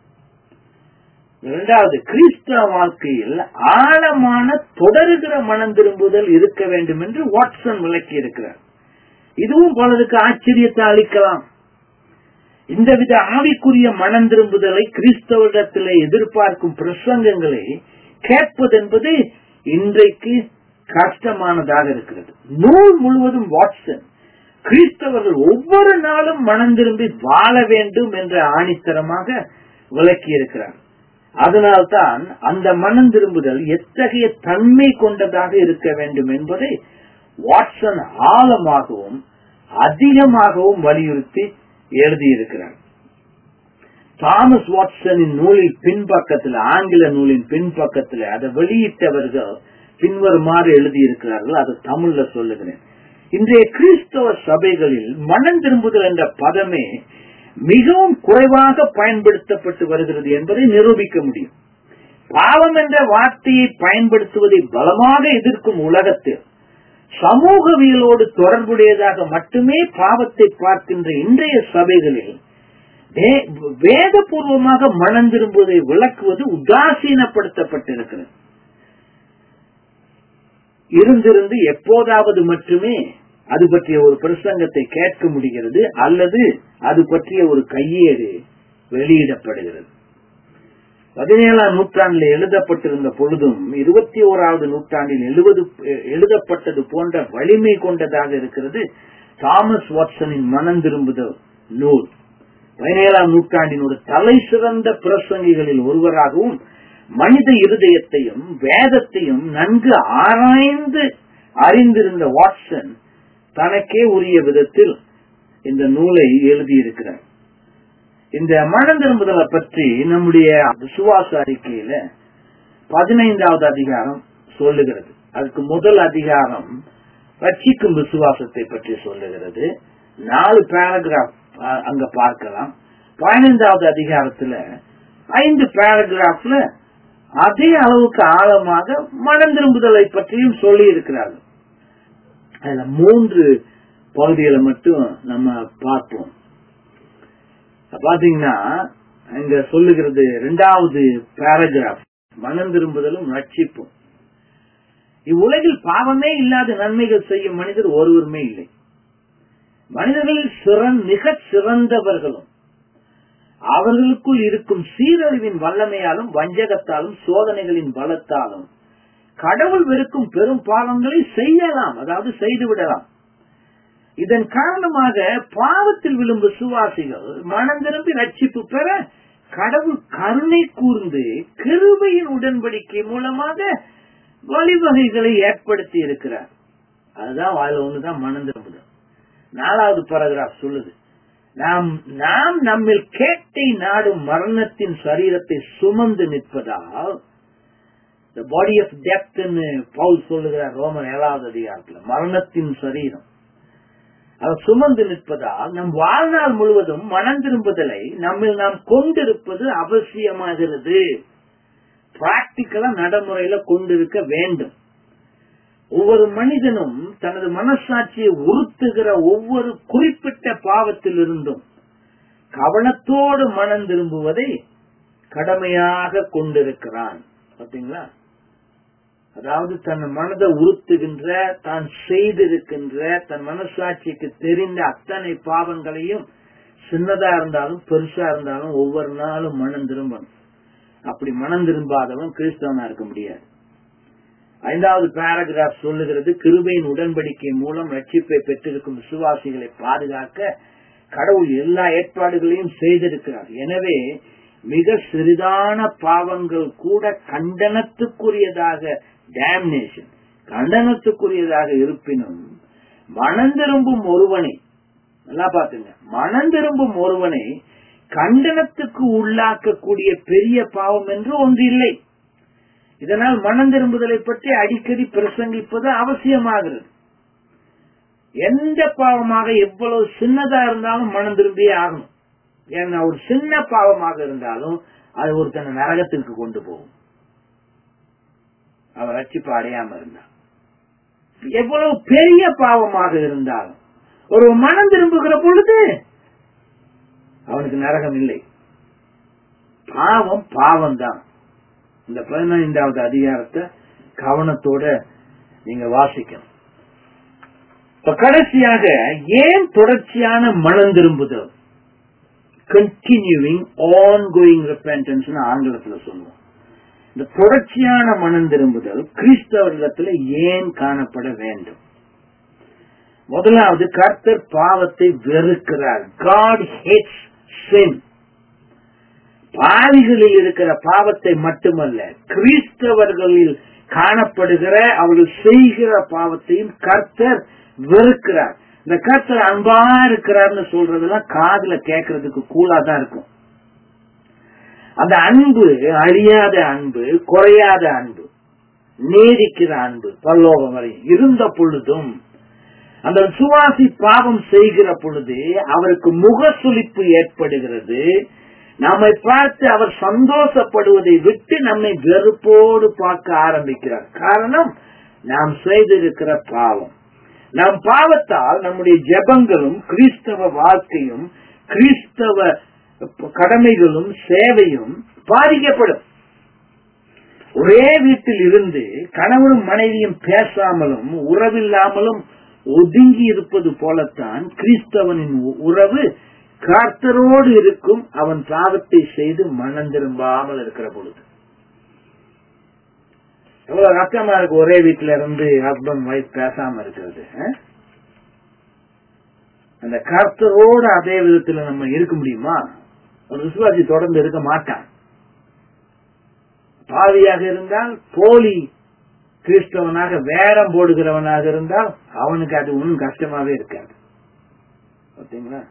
இரண்டாவது, கிறிஸ்தவ வாழ்க்கையில் ஆழமான தொடருகிற மனம் திரும்புதல் இருக்க வேண்டும் என்று வாட்சன் விளக்கி இருக்கிறார். இதுவும் பலருக்கு ஆச்சரியத்தை அளிக்கலாம். இந்தவித ஆவிக்குரிய மனம் திரும்புதலை கிறிஸ்தவரிடத்திலே எதிர்பார்க்கும் பிரசங்கங்களை கேட்பதென்பது இன்றைக்கு கஷ்டமானதாக இருக்கிறது. நூல் முழுவதும் வாட்சன் கிறிஸ்தவர்கள் ஒவ்வொரு நாளும் மனம் திரும்பி வாழ வேண்டும் என்ற ஆணித்தரமாக விளக்கி இருக்கிறார். அதனால்தான் அந்த மனம் திரும்புதல் எத்தகைய தன்மை கொண்டதாக இருக்க வேண்டும் என்பதை வாட்சன் ஆழமாகவும் அதிகமாகவும் வலியுறுத்தி எழுதியிருக்கிறார். தாமஸ் வாட்சனின் நூலில் பின்பக்கத்தில், ஆங்கில நூலின் பின்பக்கத்தில் அதை வெளியிட்டவர்கள் பின்வருமாறு எழுதியிருக்கிறார்கள். அது தமிழ்ல சொல்லுகிறேன். இன்றைய கிறிஸ்தவ சபைகளில் மனம் திரும்புதல் என்ற பதமே மிகவும் குறைவாக பயன்படுத்தப்பட்டு வருகிறது என்பதை நிரூபிக்க முடியும். பாவம் என்ற வார்த்தையை பயன்படுத்துவதை பலமாக எதிர்க்கும் உலகத்தில் சமூகவியலோடு தொடர்புடையதாக மட்டுமே பாவத்தை பார்க்கின்ற இன்றைய சபைகளில் வேதபூர்வமாக மனம் திரும்புவதை விளக்குவது உதாசீனப்படுத்தப்பட்டிருக்கிறது. இருந்திருந்து எப்போதாவது மட்டுமே அது பற்றிய ஒரு பிரசங்கத்தை கேட்க முடிகிறது, அல்லது அது பற்றிய ஒரு கையேடு வெளியிடப்படுகிறது. 17ஆம் நூற்றாண்டில் எழுதப்பட்டிருந்த பொழுதும் 21வது நூற்றாண்டில் எழுதப்பட்டது போன்ற வலிமை கொண்டதாக இருக்கிறது தாமஸ் வாட்சனின் மனம் திரும்புதல் நூல். 17ஆம் நூற்றாண்டின் ஒரு தலை சிறந்த பிரசங்கிகளில் ஒருவராகவும் மனித இருதயத்தையும் வேதத்தையும் நன்கு ஆராய்ந்து அறிந்திருந்த வாட்சன் தனக்கே உரிய விதத்தில் இந்த நூலை எழுதியிருக்கிறார். இந்த மனம் திரும்புதலை பற்றி நம்முடைய விசுவாச அறிக்கையில 15வது அதிகாரம் சொல்லுகிறது. அதுக்கு முதல் அதிகாரம் ரட்சிக்கும் விசுவாசத்தை பற்றி சொல்லுகிறது. 4 பேராகிராஃப் அங்க பார்க்கலாம். 15வது அதிகாரத்துல 5 பேராகிராஃப்ல அதே அளவுக்கு ஆழமாக மனம் திரும்புதலை பற்றியும் சொல்லி இருக்கிறார்கள். அதுல 3 பகுதிகளை மட்டும் நம்ம பார்ப்போம். பாத்தீங்கன்னா இங்க சொல்லுகிறது 2வது பேராகிராஃப் மனம் திரும்புதலும் ரட்சிப்பும். இவ்வுலகில் பாவமே இல்லாத நன்மைகள் செய்யும் மனிதர் ஒருவருமே இல்லை. மனிதர்களில் மிக சிறந்தவர்களும் அவர்களுக்குள் இருக்கும் சீரழிவின் வல்லமையாலும் வஞ்சகத்தாலும் சோதனைகளின் பலத்தாலும் கடவுள் வெறுக்கும் பெரும் பாவங்களை செய்யலாம், அதாவது செய்துவிடலாம். இதன் காரணமாக பாவத்தில் விழும் விசுவாசிகள் மனம் திரும்பி ரட்சிப்பு பெற கடவுள் கருணை கூர்ந்து கிருபையின் உடன்படிக்கை மூலமாக வழிவகைகளை ஏற்படுத்தி இருக்கிறார். அதுதான் அதுல ஒண்ணுதான் மனம் திரும்புதல். 4வது பேராகிராஃப் சொல்லுது, நாம் நம்மில் கேட்டை நாடும் மரணத்தின் சரீரத்தை சுமந்து நிற்பதால், the body of death ன்னு பவுல் சொல்லுகிறார் ரோமர் 7வது அதிகாரத்துல. மரணத்தின் சரீரம் அதை சுமந்து நிற்பதால் நம் வாழ்நாள் முழுவதும் மனம் திரும்புதலை நம்மில் நாம் கொண்டிருப்பது அவசியமாகிறது. பிராக்டிக்கலா நடைமுறையில கொண்டிருக்க வேண்டும். ஒவ்வொரு மனிதனும் தனது மனசாட்சியை உறுத்துகிற ஒவ்வொரு குறிப்பிட்ட பாவத்திலிருந்தும் கவனத்தோடு மனம் திரும்புவதை கடமையாக கொண்டிருக்கிறான். பாத்தீங்களா? அதாவது தன் மனதை உறுத்துகின்ற, தான் செய்திருக்கின்ற, தன் மனசாட்சிக்கு தெரிந்த அத்தனை பாவங்களையும் சின்னதா இருந்தாலும் பெருசா இருந்தாலும் ஒவ்வொரு நாளும் மனம் திரும்பணும். அப்படி மனம் திரும்பாதவன் கிறிஸ்தவனா இருக்க முடியாது. 5வது பேராகிராஃப் சொல்லுகிறது, கிருபையின் உடன்படிக்கை மூலம் ரட்சிப்பை பெற்றிருக்கும் விசுவாசிகளை பாதுகாக்க கடவுள் எல்லா ஏற்பாடுகளையும் செய்திருக்கிறார். எனவே மிக சிறிதான பாவங்கள் கூட கண்டனத்துக்குரியதாக, டேம்னேஷன் கண்டனத்துக்குரியதாக இருப்பினும் மனம் திரும்பும் ஒருவனை, நல்லா பாத்துங்க, மனம் திரும்பும் ஒருவனை கண்டனத்துக்கு உள்ளாக்கக்கூடிய பெரிய பாவம் என்று ஒன்று இல்லை. இதனால் மனம் திரும்புதலை பற்றி அடிக்கடி பிரசங்கிப்பது அவசியமாகிறது. எந்த பாவமாக எவ்வளவு சின்னதா இருந்தாலும் மனம் திரும்பியே ஆகணும். ஏன்னா ஒரு சின்ன பாவமாக இருந்தாலும் அது ஒருத்தனை நரகத்திற்கு கொண்டு போகும், அவர் ரட்சிப்பு அடையாம இருந்தா. எவ்வளவு பெரிய பாவமாக இருந்தாலும் ஒரு மனம் திரும்புகிற பொழுது அவனுக்கு நரகம் இல்லை. பாவம் பாவம்தான். இந்த 15வது அதிகாரத்தை கவனத்தோட நீங்க வாசிக்கணும். கடைசியாக ஏன் தொடர்ச்சியான மனம் திரும்புதல், கண்டினியூவிங் ஆன்கோயிங் ரெபெண்டன்ஸ் ஆங்கிலத்துல சொல்லுவோம். இந்த தொடர்ச்சியான மனம் திரும்புதல் கிறிஸ்தவர்களிடத்துல ஏன் காணப்பட வேண்டும்? முதலாவது, கர்த்தர் பாவத்தை வெறுக்கிறார். God hates sin. பாவிகளில் இருக்கிற பாவத்தை மட்டுமல்ல, கிறிஸ்தவர்களில் காணப்படுகிற அவர்கள் செய்கிற பாவத்தையும் கர்த்தர் வெறுக்கிறார். இந்த கர்த்தர் அன்பா இருக்கிறார்னு சொல்றதெல்லாம் காதுல கேட்கறதுக்கு கூலாதான் இருக்கும். அந்த அன்பு அழியாத அன்பு, குறையாத அன்பு, நீடிக்கிற அன்பு, பரலோகம் வரை இருந்த பொழுதும் அந்த விசுவாசி பாவம் செய்கிற பொழுது அவருக்கு முகசுளிப்பு ஏற்படுகிறது. நம்மை பார்த்து அவர் சந்தோஷப்படுவதை விட்டு நம்மை வெறுப்போடு பார்க்க ஆரம்பிக்கிறார். காரணம், நாம் செய்திருக்கிற பாவம். நம் பாவத்தால் நம்முடைய ஜெபங்களும் கிறிஸ்தவ வாழ்க்கையும் கிறிஸ்தவ கடமைகளும் சேவையும் பாதிக்கப்படும். ஒரே வீட்டில் இருந்து கணவனும் மனைவியும் பேசாமலும் உறவில்லாமலும் ஒதுங்கி இருப்பது போலத்தான் கிறிஸ்தவனின் உறவு கர்த்தரோடு இருக்கும் அவன் பாவத்தை செய்து மனம் திரும்பாமல் இருக்கிற பொழுது. எவ்வளவு கஷ்டமா இருக்கு ஒரே வீட்டுல இருந்து ஹஸ்பண்ட் ஒய்ஃப் பேசாம இருக்கிறது. அந்த கர்த்தரோடு அதே விதத்துல நம்ம இருக்க முடியுமா? ஒரு விசுவாசி தொடர்ந்து இருக்க மாட்டான். பாவியாக இருந்தால், போலி கிறிஸ்தவனாக வேடம் போடுகிறவனாக இருந்தால் அவனுக்கு அது ஒன்றும் கஷ்டமாவே இருக்காது. பார்த்தீங்களா?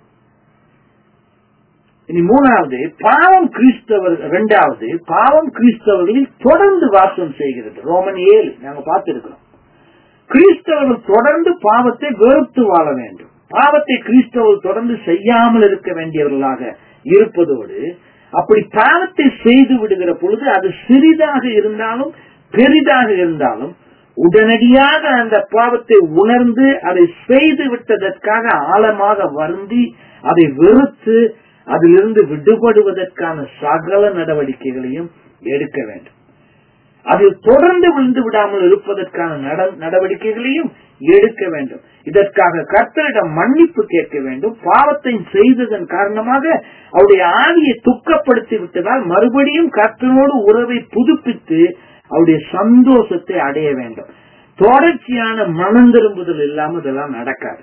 இனி மூணாவது பாவம் கிறிஸ்தவர்களில் தொடர்ந்து வாசம் செய்கிறது. ரோமன் 7 நாங்க பார்த்திருக்கிறோம். கிறிஸ்தவர்கள் தொடர்ந்து பாவத்தை வெறுத்து வாழ வேண்டும். பாவத்தை கிறிஸ்தவர்கள் தொடர்ந்து செய்யாமல் இருக்க வேண்டியவர்களாக இருப்பதோடு, அப்படி பாவத்தை செய்து விடுகிற பொழுது அது சிறிதாக இருந்தாலும் பெரிதாக இருந்தாலும் உடனடியாக அந்த பாவத்தை உணர்ந்து அதை செய்து விட்டதற்காக ஆழமாக வருந்தி அதை வெறுத்து அதிலிருந்து விடுபடுவதற்கான சகல நடவடிக்கைகளையும் எடுக்க வேண்டும். அதில் தொடர்ந்து விழுந்து விடாமல் இருப்பதற்கான நடவடிக்கைகளையும் எடுக்க வேண்டும். இதற்காக கர்த்தரிடம் மன்னிப்பு கேட்க வேண்டும். பாவத்தை செய்ததன் காரணமாக அவருடைய ஆவியை துக்கப்படுத்தி விட்டதால் மறுபடியும் கர்த்தரோடு உறவை புதுப்பித்து அவருடைய சந்தோஷத்தை அடைய வேண்டும். தொடர்ச்சியான மனம் திரும்புதல் இல்லாமல் இதெல்லாம் நடக்காது.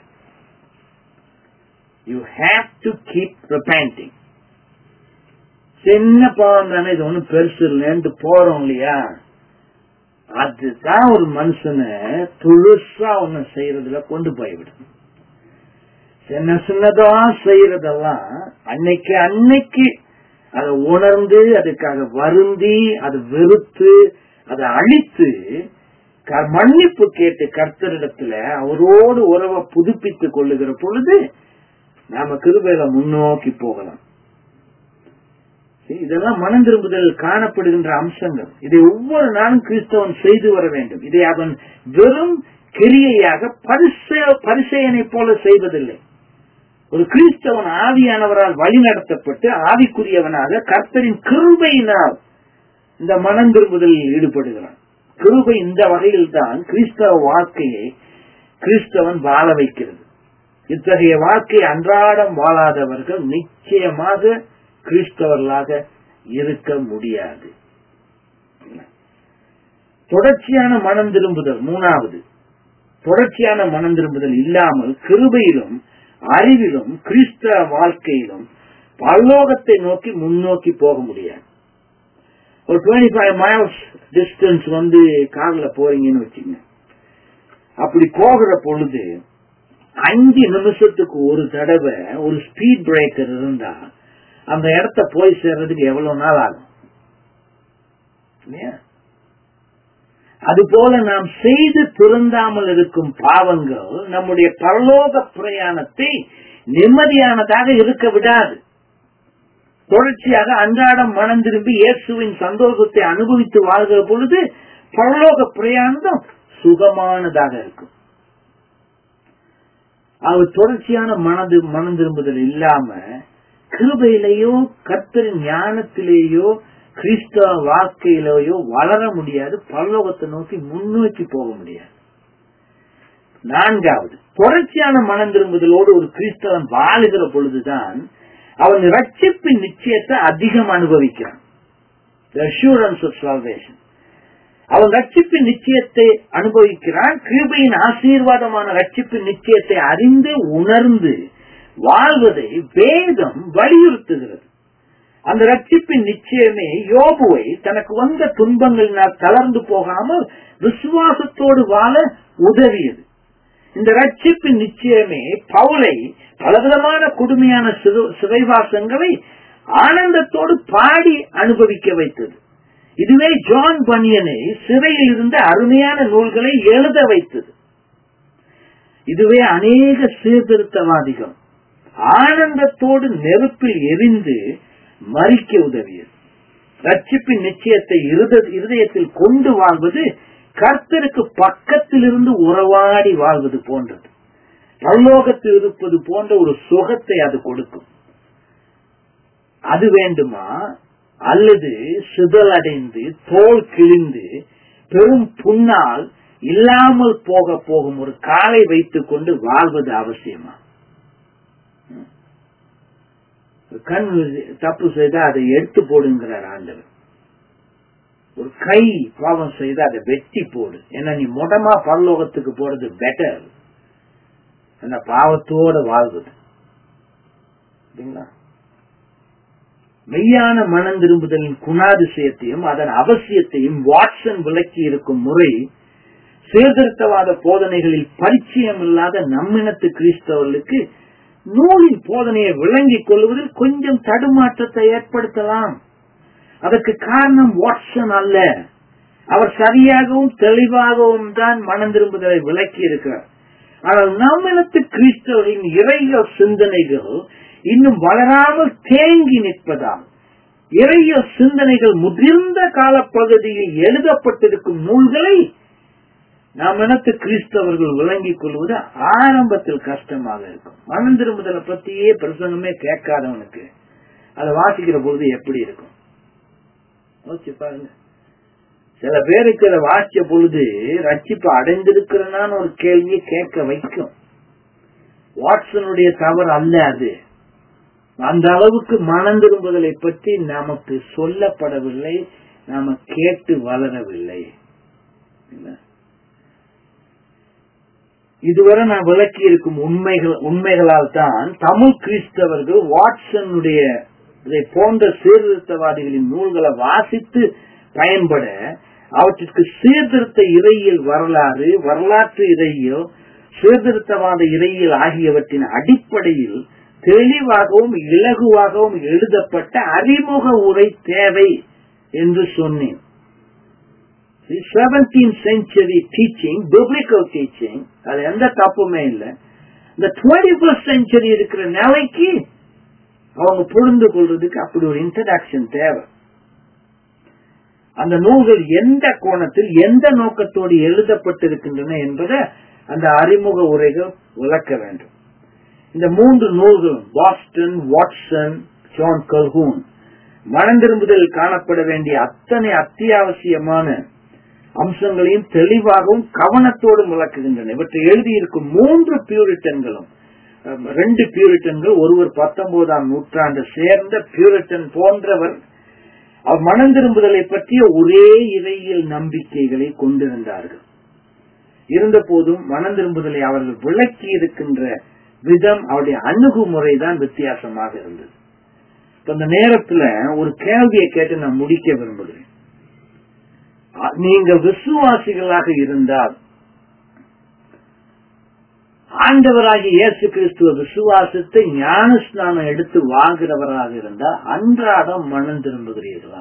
You have to keep repenting. சின்ன பாவம் தானே, இது ஒன்னும் பெருசு இல்லைன்னு போறோம் இல்லையா? அதுதான் ஒரு மனுஷனை துளுசா ஒண்ணு செய்யறதுல கொண்டு போய்விடும். சின்ன சின்னதா செய்யறதெல்லாம் அன்னைக்கு அதை உணர்ந்து அதுக்காக வருந்தி அதை வெறுத்து அதை அழித்து மன்னிப்பு கேட்டு கர்த்தரிடத்துல அவரோடு உறவை புதுப்பித்துக் கொள்ளுகிற பொழுது நாம கிருபையில முன்னோக்கி போகலாம். இதெல்லாம் மனம் திரும்புதல் காணப்படுகின்ற அம்சங்கள். இதை ஒவ்வொரு நாளும் கிறிஸ்தவன் செய்து வர வேண்டும். இதை அவன் வெறும் கிரியையாக பரிசேயனை போல செய்வதில்லை. ஒரு கிறிஸ்தவன் ஆவியானவரால் வழி நடத்தப்பட்டு ஆவிக்குரியவனாக கர்த்தரின் கிருபையினால் இந்த மனம் திரும்புதலில் ஈடுபடுகிறான். கிருபை இந்த வகையில் தான் கிறிஸ்தவ வாழ்க்கையை கிறிஸ்தவன் வாழ வைக்கிறது. இத்தகைய வாழ்க்கை அன்றாடம் வாழாதவர்கள் நிச்சயமாக கிறிஸ்தவர்களாக இருக்க முடியாது. தொடர்ச்சியான மனம் திரும்புதல் மூணாவது. தொடர்ச்சியான மனம் திரும்புதல் இல்லாமல் கிருபையிலும் அறிவிலும் கிறிஸ்தவ வாழ்க்கையிலும் பரலோகத்தை நோக்கி முன்னோக்கி போக முடியாது. ஒரு 25 miles டிஸ்டன்ஸ் கார்ல போறீங்கன்னு வச்சுங்க. அப்படி போகிற பொழுது 5 நிமிஷத்துக்கு ஒரு தடவை ஒரு ஸ்பீட் பிரேக்கர் இருந்தா அந்த இடத்த போய் சேர்றதுக்கு எவ்வளவு நாள் ஆகும்? அதுபோல நாம் செய்து திருந்தாமல் இருக்கும் பாவங்கள் நம்முடைய பரலோக பிரயாணத்தை நிம்மதியானதாக இருக்க விடாது. தொடர்ச்சியாக அன்றாடம் மனம் திரும்பி இயேசுவின் சந்தோஷத்தை அனுபவித்து வாழ்கிற பொழுது பரலோக பிரயாணம் சுகமானதாக இருக்கும். அவர் தொடர்ச்சியான மனம் திரும்புதல் இல்லாம கிருபையிலேயோ கர்த்தரின் ஞானத்திலேயோ கிறிஸ்தவ வாழ்க்கையிலேயோ வளர முடியாது. பரலோகத்தை நோக்கி முன்னோக்கி போக முடியாது. நான்காவது, தொடர்ச்சியான மனம் திரும்புதலோடு ஒரு கிறிஸ்தவன் வாழுகிற பொழுதுதான் அவன் ரட்சிப்பின் நிச்சயத்தை அதிகம் அனுபவிக்கிறான். அவன் ரட்சிப்பின் நிச்சயத்தை அனுபவிக்கிறான். கிருபையின் ஆசீர்வாதமான ரட்சிப்பின் நிச்சயத்தை அறிந்து உணர்ந்து வாழ்வதை வேதம் வலியுறுத்துகிறது. அந்த ரட்சிப்பின் நிச்சயமே யோபுவை தனக்கு வந்த துன்பங்களினால் தளர்ந்து போகாமல் விசுவாசத்தோடு வாழ உதவியது. இந்த ரட்சிப்பின் நிச்சயமே பவுலை பலவிதமான கொடுமையான சிறைவாசங்களை ஆனந்தத்தோடு பாடி அனுபவிக்க வைத்தது. இதுவே ஜான் பனியனை சிறையில் இருந்த அருமையான நூல்களை எழுத வைத்தது. இதுவே அநேக சீர்திருத்தவாதிகள் ஆனந்தத்தோடு நெருப்பில் எரிந்து மறிக்க உதவியது. ரட்சிப்பின் நிச்சயத்தை இருதயத்தில் கொண்டு வாழ்வது கர்த்தருக்கு பக்கத்தில் இருந்து உறவாடி வாழ்வது போன்றது. பரலோகத்தில் இருப்பது போன்ற ஒரு சுகத்தை அது கொடுக்கும். அது வேண்டுமா, அல்லது சிதலடைந்து தோல் கிழிந்து பெரும் புண்ணால் இல்லாமல் போகும் ஒரு காலை வைத்துக் கொண்டு வாழ்வது அவசியமா? கண் தப்பு செய்தா அதை எடுத்து போடுங்கிறார் ஆண்டவர். ஒரு கை பாவம் செய்தா அதை வெட்டி போடு. ஏன்னா நீ மொடமா பரலோகத்துக்கு போறது பெட்டர் அந்த பாவத்தோட வாழ்வது. மெய்யான மனம் திரும்புதலின் குணாதிசயத்தையும் அதன் அவசியத்தையும் வாட்சன் விளக்கி இருக்கும் முறை சீர்திருத்தவாத போதனைகளில் பரிச்சயம் இல்லாத நம்மினத்து கிறிஸ்தவர்களுக்கு நூலின் போதனையை விளங்கிக் கொள்வதில் கொஞ்சம் தடுமாற்றத்தை ஏற்படுத்தலாம். அதற்கு காரணம் வாட்சன் அல்ல. அவர் சரியாகவும் தெளிவாகவும் தான் மனம் திரும்புதலை விளக்கி இருக்கிறார். ஆனால் நம்மினத்து கிறிஸ்தவர்களின் இறையியல் சிந்தனைகள் இன்னும் வளராமல் தேங்கி நிற்பதால் இறையியல் சிந்தனைகள் முதிர்ந்த காலப்பகுதியில் எழுதப்பட்டிருக்கும் நூல்களை நாம் இனத்து கிறிஸ்தவர்கள் விளங்கிக் கொள்வது ஆரம்பத்தில் கஷ்டமாக இருக்கும். மனம் திரும்புதலை பத்தியே பிரசங்கமே கேட்காதவனுக்கு அதை வாசிக்கிற பொழுது எப்படி இருக்கும் பாருங்க. சில பேருக்கு அதை வாசிச்ச பொழுது ரட்சிப்பு அடைந்திருக்கிறனான்னு ஒரு கேள்வியை கேட்க வைக்கும். வாட்சனுடைய தவறு அல்ல அது. அந்த அளவுக்கு மனம் திரும்புதலை பற்றி நமக்கு சொல்லப்படவில்லை, நாம கேட்டு வளரவில்லை. இதுவரை நான் விளக்கி இருக்கும் உண்மைகளால் தான் தமிழ் கிறிஸ்தவர்கள் வாட்சனுடைய இதை போன்ற சீர்திருத்தவாதிகளின் நூல்களை வாசித்து பயன்பட அவற்றிற்கு சீர்திருத்த இறையியல் வரலாறு, வரலாற்று இறையியல், சீர்திருத்தவாத இறையியல் ஆகியவற்றின் அடிப்படையில் தெளிவாகவும் இலகுவாகவும் எழுதப்பட்ட அறிமுக உரை தேவை என்று சொன்னேன். 17th century teaching, biblical teaching, அது எந்த தப்புமே இல்லை. இந்த 21st century இருக்கிற நிலைக்கு அவங்க புரிந்து கொள்றதுக்கு அப்படி ஒரு இன்ட்ரடக்ஷன் தேவை. அந்த நூல்கள் எந்த கோணத்தில் எந்த நோக்கத்தோடு எழுதப்பட்டிருக்கின்றன என்பதை அந்த அறிமுக உரைகள் விளக்க வேண்டும். இந்த 3 நூல்களும் பாஸ்டன், வாட்சன், ஜான் கல்ஹூன் மனம் திரும்புதலில் காணப்பட வேண்டிய அத்தனை அத்தியாவசியமான அம்சங்களையும் தெளிவாகவும் கவனத்தோடும் விளக்குகின்றன. இவற்றை எழுதியிருக்கும் 3 பியூரிட்டன்களும், 2 பியூரிட்டன்கள், ஒருவர் 19ஆம் நூற்றாண்டு சேர்ந்த பியூரிட்டன் போன்றவர் அவர் மனம் திரும்புதலை பற்றிய ஒரே இறையியல் நம்பிக்கைகளை கொண்டிருந்தார்கள். இருந்த போதும் மனம் திரும்புதலை அவர்கள் விளக்கி இருக்கின்ற விதம், அவருடைய அணுகுமுறைதான் வித்தியாசமாக இருந்தது. இந்த நேரத்துல ஒரு கேள்வியை கேட்டு நான் முடிக்க விரும்புகிறேன். நீங்க விசுவாசிகளாக இருந்தால், ஆண்டவராகிய இயேசு கிறிஸ்துவ விசுவாசத்தை ஞான ஸ்நானம் எடுத்து வாழ்கிறவராக இருந்தால் அன்றாடம் மனம் திரும்புகிறீர்களா?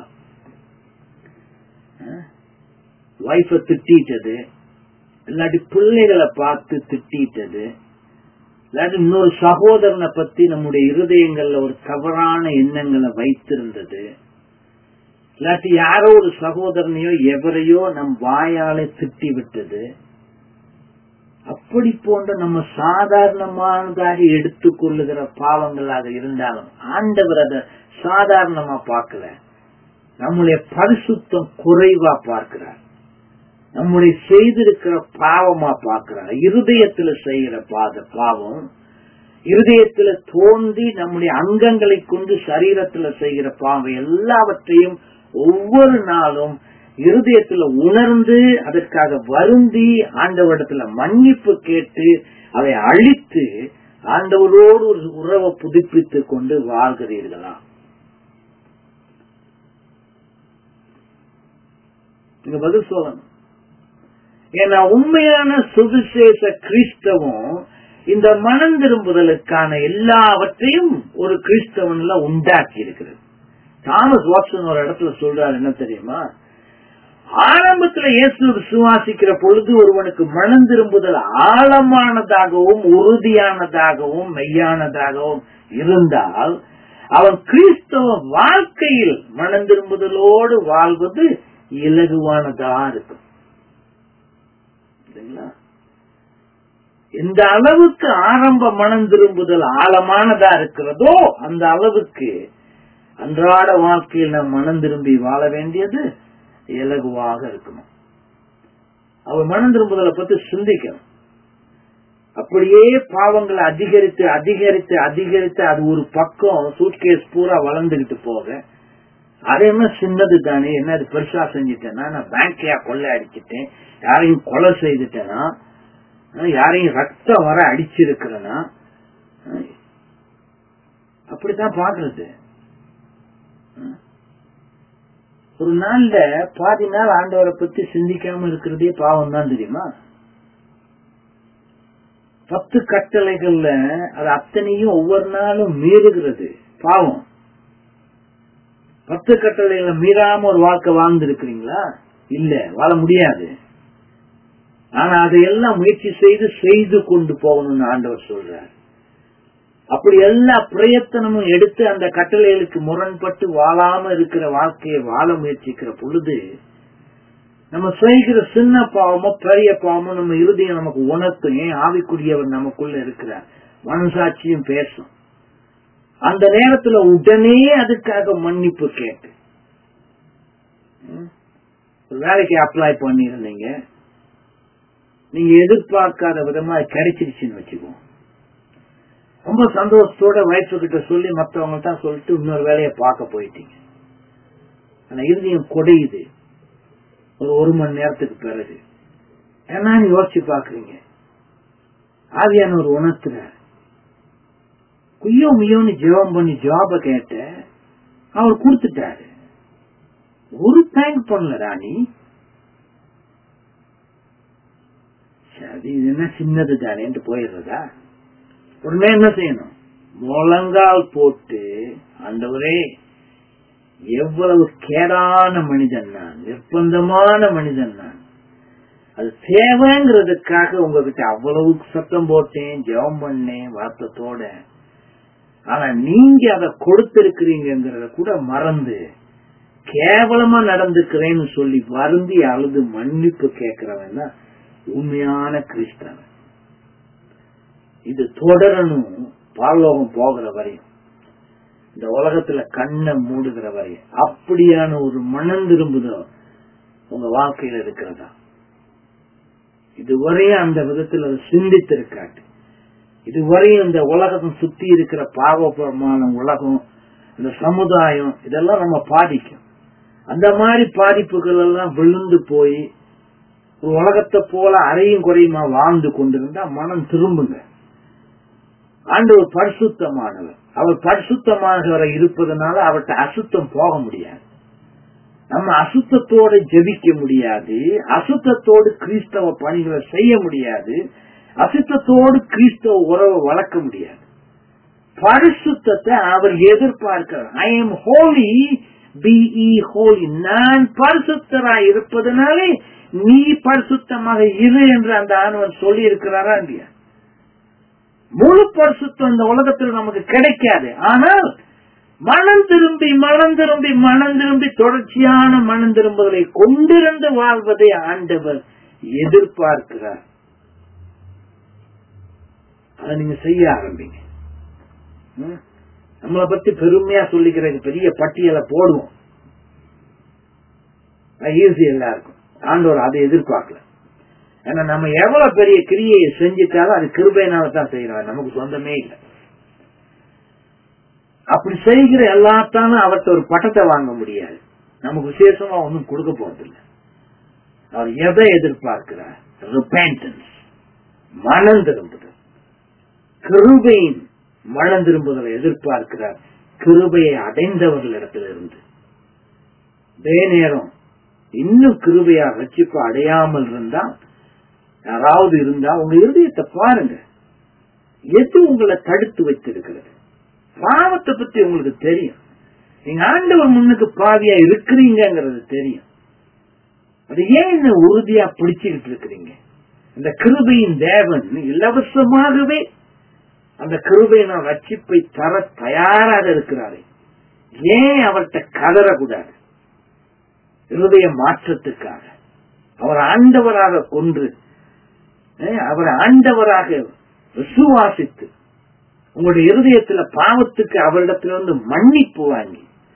வைஃப திட்டது, இல்லாட்டி பிள்ளைகளை பார்த்து திட்டது, இல்லாட்டி இன்னொரு சகோதரனை பத்தி நம்முடைய இருதயங்கள்ல ஒரு தவறான எண்ணங்களை வைத்திருந்தது, இல்லாட்டி யாரோ ஒரு சகோதரனையோ எவரையோ நம் வாயாலே திட்டி விட்டது, அப்படி போன்ற நம்ம சாதாரணமானதாக எடுத்துக்கொள்ளுகிற பாவங்களாக இருந்தாலும் ஆண்டவர் அதை சாதாரணமா பார்க்கல. நம்முடைய பரிசுத்தம் குறைவா பார்க்கிறார், நம்முடைய செய்திருக்கிற பாவமா பார்க்கிறார். இருதயத்துல செய்கிற பாவம், இருதயத்துல தோன்றி நம்முடைய அங்கங்களை கொண்டு சரீரத்துல செய்கிற பாவம் எல்லாவற்றையும் ஒவ்வொரு நாளும் இருதயத்துல உணர்ந்து அதற்காக வருந்தி ஆண்டவரிடத்துல மன்னிப்பு கேட்டு அதை அழித்து ஆண்டவரோடு ஒரு உறவை புதுப்பித்துக் கொண்டு வாழ்கிறீர்களா? நீங்க பதில் சொல்லணும். ஏன்னா உண்மையான சுவிசேஷ கிறிஸ்தவம் இந்த மனம் திரும்புதலுக்கான எல்லாவற்றையும் ஒரு கிறிஸ்தவன்ல உண்டாக்கி இருக்கிறது. தாமஸ் வாட்சன் ஒரு இடத்துல சொல்றாரு, என்ன தெரியுமா? ஆரம்பத்துல இயேசு விசுவாசிக்கிற பொழுது ஒருவனுக்கு மனம் திரும்புதல் ஆழமானதாகவும் உறுதியானதாகவும் மெய்யானதாகவும் இருந்தால் அவன் கிறிஸ்தவ வாழ்க்கையில் மனம் திரும்புதலோடு வாழ்வது இலகுவானதா இருக்கும். எந்த அளவுக்கு ஆரம்ப மனம் திரும்புதல் ஆழமானதா இருக்கிறதோ அந்த அளவுக்கு அன்றாட வாழ்க்கையில் நாம் மனம் திரும்பி வாழ வேண்டியது இலகுவாக இருக்கணும். அவர் மனம் திரும்புதலை பத்தி சிந்திக்கணும். அப்படியே பாவங்களை அதிகரித்து அதிகரித்து அதிகரித்து அது ஒரு பக்கம் சூட்கேஸ் பூரா வளர்ந்துகிட்டு போக, அது என்ன சின்னது தானே, என்ன அது பெருசா செஞ்சுட்டேன்னா, நான் பேங்கையா கொள்ளை அடிச்சுட்டேன், யாரையும் கொலை செய்துட்டேனா, யாரையும் ரத்தம் வர அடிச்சிருக்கிறேன்னா, அப்படித்தான் பாக்குறது. ஒரு நாள்ல பாதி நாள் ஆண்டவரை பத்தி சிந்திக்காம இருக்கிறதே பாவம் தான் தெரியுமா? 10 கட்டளைகள்ல அது அத்தனையும் ஒவ்வொரு நாளும் மீறுகிறது பாவம். 10 கட்டளைகளை மீறாம ஒரு வாழ்க்கை வாழ்ந்து இருக்கிறீங்களா? இல்ல, வாழ முடியாது. ஆனா அதையெல்லாம் முயற்சி செய்து கொண்டு போகணும்னு ஆண்டவர் சொல்றார். அப்படி எல்லா பிரயத்தனமும் எடுத்து அந்த கட்டளைகளுக்கு முரண்பட்டு வாழாம இருக்கிற வாழ்க்கையை வாழ முயற்சிக்கிற பொழுது, நம்ம செய்கிற சின்ன பாவமோ பெரிய பாவமோ நம்ம இருதயம் நமக்கு உணர்த்தும். ஏன்? ஆவிக்குரியவர் நமக்குள்ள இருக்கிறார், மனசாட்சியும் பேசும். அந்த நேரத்துல உடனே அதுக்காக மன்னிப்பு கேட்டு, வேலைக்கு அப்ளை பண்ணிருந்தீங்க, நீங்க எதிர்பார்க்காத விதமா கிடைச்சிருச்சுன்னு வச்சுக்கோங்க. ரொம்ப சந்தோஷத்தோட வயசு கிட்ட சொல்லி மற்றவங்க தான் சொல்லிட்டு இன்னொரு வேலையை பார்க்க போயிட்டீங்க. ஆனா இருதயம் கொடையுது ஒரு மணி நேரத்துக்கு பிறகு. ஏன்னா யோசிச்சு பாக்குறீங்க, ஆவியானவர் உணர்த்துறார். குய்யோ மியோன்னு ஜெபம் பண்ணி ஜாப கேட்ட அவர் கொடுத்துட்டாரு. ஒரு தேங்க் பண்ணலடா நீ. சரி, இது என்ன சின்னது தானேன்ட்டு போயிடுறதா? உடனே என்ன செய்யணும்? முழங்கால் போட்டு, ஆண்டவரே எவ்வளவு கேடான மனிதன் நான், நிர்பந்தமான மனிதன் நான், அது தேவைங்கிறதுக்காக உங்ககிட்ட அவ்வளவு சத்தம் போட்டேன், ஜெபம் பண்ணேன் வார்த்தத்தோட. ஆனா நீங்க அதை கொடுத்திருக்கிறீங்கிறத கூட மறந்து கேவலமா நடந்துக்கிறேன்னு சொல்லி வருந்தி அழுது மன்னிப்பு கேட்கிறவன் தான் உண்மையான கிறிஸ்தவன். இது தொடரணும் பரலோகம் போகிற வரையும், இந்த உலகத்துல கண்ணை மூடுகிற வரையும். அப்படியான ஒரு மனம் திரும்புதல் உங்க வாழ்க்கையில இருக்கிறதா? இதுவரையும் அந்த விதத்தில் அதை சிந்தித்திருக்காட்டு. இதுவரையும் இந்த உலகம் சுத்தி இருக்கிற பாவமான உலகம், இந்த சமுதாயம், இதெல்லாம் நம்ம பாதிக்கும். அந்த மாதிரி பாதிப்புகள் எல்லாம் விழுந்து போய் உலகத்தை போல அறையும் குறையுமா வாழ்ந்து கொண்டிருந்தா மனம் திரும்புங்க. ஆண்டவர் பரிசுத்தமானவர். அவர் பரிசுத்தமானவரை இருப்பதனால அவர்கிட்ட அசுத்தம் போக முடியாது. நம்ம அசுத்தத்தோடு ஜெபிக்க முடியாது, அசுத்தத்தோடு கிறிஸ்தவ பணிகளை செய்ய முடியாது, அசுத்தத்தோடு கிறிஸ்தவ உறவை வளர்க்க முடியாது. பரிசுத்தத்தை அவர் எதிர்பார்க்கிறார். I am holy, be ye holy. நான் பரிசுத்தராய் இருப்பதனாலே நீ பரிசுத்தமாக இரு என்று அந்த ஆண்டவர் சொல்லி இருக்கிறாரா இல்லையா? முழு பரிசுத்தம் இந்த உலகத்தில் நமக்கு கிடைக்காது. ஆனால் மனம் திரும்பி மனம் திரும்பி மனம் திரும்பி தொடர்ச்சியான மனம் திரும்புதலை கொண்டிருந்து வாழ்வதை ஆண்டவர் எதிர்பார்க்கிறார். அதை நீங்க செய்ய ஆரம்பிங்க. நம்மளை பத்தி பெருமையா சொல்லிக்கிற பெரிய பட்டியலை போடுவோம், ஈஸி எல்லாருக்கும். ஆண்டவர் அதை எதிர்பார்க்கல. ஏன்னா நம்ம எவ்வளவு பெரிய கிரியை செஞ்சுட்டாலும் அது கிருபையினால தான் செய்யறோம், நமக்கு சொந்தமே இல்லை. அப்படி செய்கிற எல்லாத்தாலும் அவர்கிட்ட ஒரு பட்டத்தை வாங்க முடியாது, நமக்கு விசேஷமா ஒன்னும் கொடுக்க போறதில்லை. அவர் எதை எதிர்பார்க்கிறார்? ரிபெண்டன்ஸ், மனம் திரும்புதல். கிருபையின் மனம் திரும்புதலை எதிர்பார்க்கிறார், கிருபையை அடைந்தவர்களிடத்திலிருந்து. அதே நேரம் இன்னும் கிருபையா ரட்சிப்பு அடையாமல் இருந்தா, யாராவது இருந்தா உங்க இருதயத்தை பாருங்க, எது உங்களை தடுத்து வைத்திருக்கிறது? பாவத்தை பத்தி உங்களுக்கு தெரியும், நீங்க ஆண்டவர் முன்னுக்கு பாவியா இருக்கிறீங்கிறது தெரியும். அது ஏன் என்ன உறுதியா பிடிச்சுக்கிட்டு இருக்கிறீங்க? அந்த கிருபையின் தேவன் இலவசமாகவே அந்த கிருபையின ரட்சிப்பை தர தயாராக இருக்கிறாரு. ஏன் அவர்கிட்ட கதறக்கூடாது? இருதய மாற்றத்துக்காக அவர் ஆண்டவராக கொன்று, அவர் ஆண்டவராக விசுவாசித்து, உங்களுடைய இருதயத்துல பாவத்துக்கு அவரிடத்திலிருந்து மன்னிப்பு வாங்கி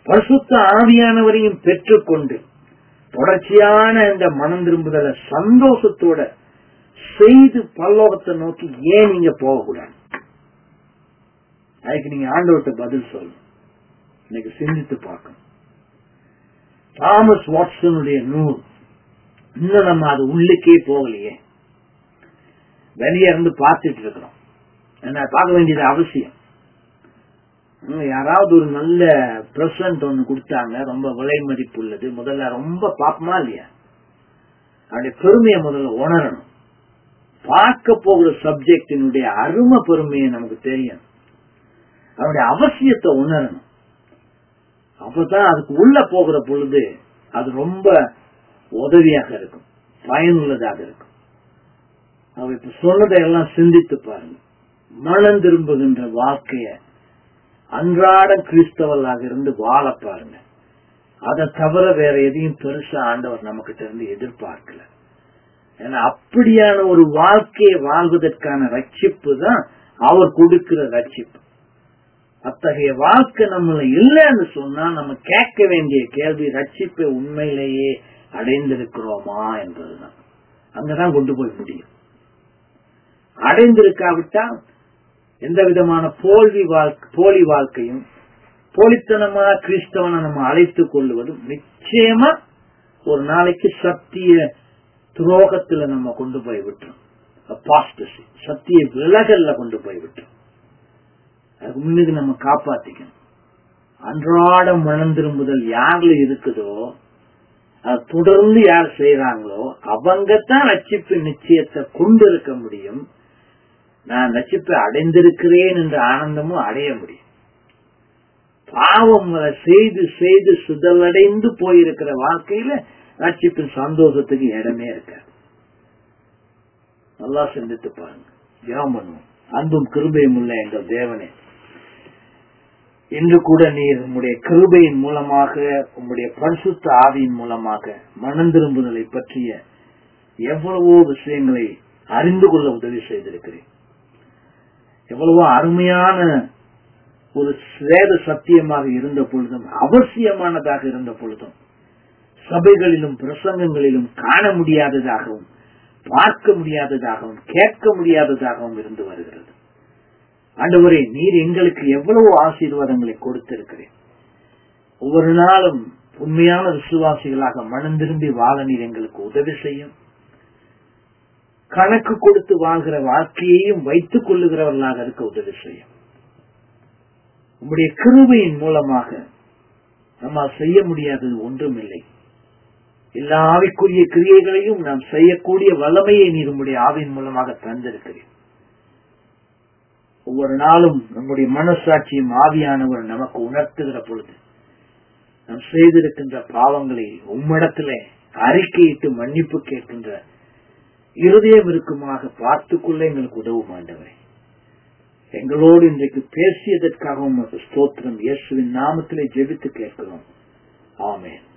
பரிசுத்த ஆவியானவரையும் பெற்றுக்கொண்டு தொடர்ச்சியான இந்த மனம் திரும்புதல சந்தோஷத்தோட செய்து பரலோகத்தை நோக்கி ஏன் நீங்க போகக்கூடாது? அதுக்கு நீங்க ஆண்டவர்கிட்ட பதில் சொல்லணும். இன்னைக்கு சிந்தித்து பார்க்கணும். தாமஸ் வாட்சனுடைய நூல் இன்னும் நம்ம அது உள்ளுக்கே போகலையே, வெளியே இருந்து பார்த்துட்டு இருக்கிறோம். பார்க்க வேண்டியது அவசியம். யாராவது ஒரு நல்ல பிரசன்ட் ஒண்ணு கொடுத்தாங்க, ரொம்ப விலை மதிப்பு உள்ளது, முதல்ல ரொம்ப பாப்பமா இல்லையா? அவருடைய பெருமையை முதல்ல உணரணும். பார்க்க போகிற சப்ஜெக்டினுடைய அருமை பெருமையை நமக்கு தெரியணும். அவருடைய அவசியத்தை உணரணும். அப்பதான் அதுக்கு உள்ள போகிற பொழுது அது ரொம்ப உதவியாக இருக்கும், பயனுள்ளதாக இருக்கும். அவர் இப்ப சொன்னதையெல்லாம் சிந்தித்து பாருங்க. மனம் திரும்புகின்ற வாழ்க்கைய அன்றாட கிறிஸ்தவர்களாக இருந்து வாழ பாருங்க. அதை தவிர வேற எதையும் பெருசா ஆண்டவர் நம்ம கிட்ட இருந்து எதிர்பார்க்கல. ஏன்னா அப்படியான ஒரு வாழ்க்கையை வாழ்வதற்கான ரட்சிப்பு தான் அவர் கொடுக்கிற ரட்சிப்பு. அத்தகைய வாழ்க்கை நம்மள இல்லைன்னு சொன்னா நம்ம கேட்க வேண்டிய கேள்வி, ரட்சிப்பை உண்மையிலேயே அடைந்திருக்கிறோமா என்பதுதான். அங்கதான் கொண்டு போய் முடியும். அடைந்திருக்காவிட்டா எந்த விதமான போலி வாழ்க்கையும் போலித்தனமா கிறிஸ்தவனை நம்ம அழைத்துக் கொள்வதும் நிச்சயமா ஒரு நாளைக்கு சத்திய துரோகத்துல நம்ம கொண்டு போய் விட்டுரும். அபாஸ்டசி, சத்திய விலகல்ல கொண்டு போய் விட்டுரும். அதுக்கு முன்னுக்கு நம்ம காப்பாத்திக்கணும். அன்றாட மனம் திரும்புதல் யாருல இருக்குதோ, அது தொடர்ந்து யார் செய்யறாங்களோ அவங்கத்தான் ரட்சிப்பு நிச்சயத்தை கொண்டு இருக்க முடியும். நான் ரட்சிப்பை அடைந்திருக்கிறேன் என்ற ஆனந்தமும் அடைய முடியும். பாவம் செய்து செய்து சுதலடைந்து போயிருக்கிற வாழ்க்கையில ரட்சிப்பின் சந்தோஷத்துக்கு இடமே இருக்காது. நல்லா சிந்தித்து பாருங்க. ஜெபம் பண்ணுவோம். அன்பும் கிருபையும் உள்ள எங்கள் தேவனே, இன்று கூட நீர் உம்முடைய கிருபையின் மூலமாக, உம்முடைய பரிசுத்த ஆவியின் மூலமாக மனம் திரும்புதலை பற்றிய எவ்வளவோ விஷயங்களை அறிந்து கொள்ள உதவி செய்திருக்கிறேன். எவ்வளவோ அருமையான ஒரு வேத சத்தியமாக இருந்த பொழுதும், அவசியமானதாக இருந்த பொழுதும், சபைகளிலும் பிரசங்கங்களிலும் காண முடியாததாகவும் பார்க்க முடியாததாகவும் கேட்க முடியாததாகவும் இருந்து வருகிறது. ஆண்டவரே, நீர் எங்களுக்கு எவ்வளவு ஆசீர்வாதங்களை கொடுத்திருக்கிறேன். ஒவ்வொரு நாளும் உண்மையான விசுவாசிகளாக மனம் திரும்பி வாழ நீர் எங்களுக்கு உதவி செய்யும். கணக்கு கொடுத்து வாழ்கிற வாழ்க்கையையும் வைத்துக் கொள்ளுகிறவர்களாக இருக்க உதவி செய்யும். உம்முடைய கிருபையின் மூலமாக நம்ம செய்ய முடியாதது ஒன்றும் இல்லை. எல்லா ஆவிக்குரிய கிரியைகளையும் நாம் செய்யக்கூடிய வல்லமையை நீர் உம்முடைய ஆவியின் மூலமாக தந்திருக்கிறேன். ஒவ்வொரு நாளும் நம்முடைய மனசாட்சியும் ஆவியானவர் நமக்கு உணர்த்துகிற பொழுது நாம் செய்திருக்கின்ற பாவங்களை உம்மிடத்திலே அறிக்கையிட்டு மன்னிப்பு கேட்கின்ற இருதயம் இருக்குமாக பார்த்துக்கொள்ள எங்களுக்கு உதவும் ஆண்டவரே. எங்களோடு இன்றைக்கு பேசியதற்காக உமக்கு ஸ்தோத்திரம். இயேசுவின் நாமத்திலே ஜெபித்து கேட்கிறோம். ஆமென்.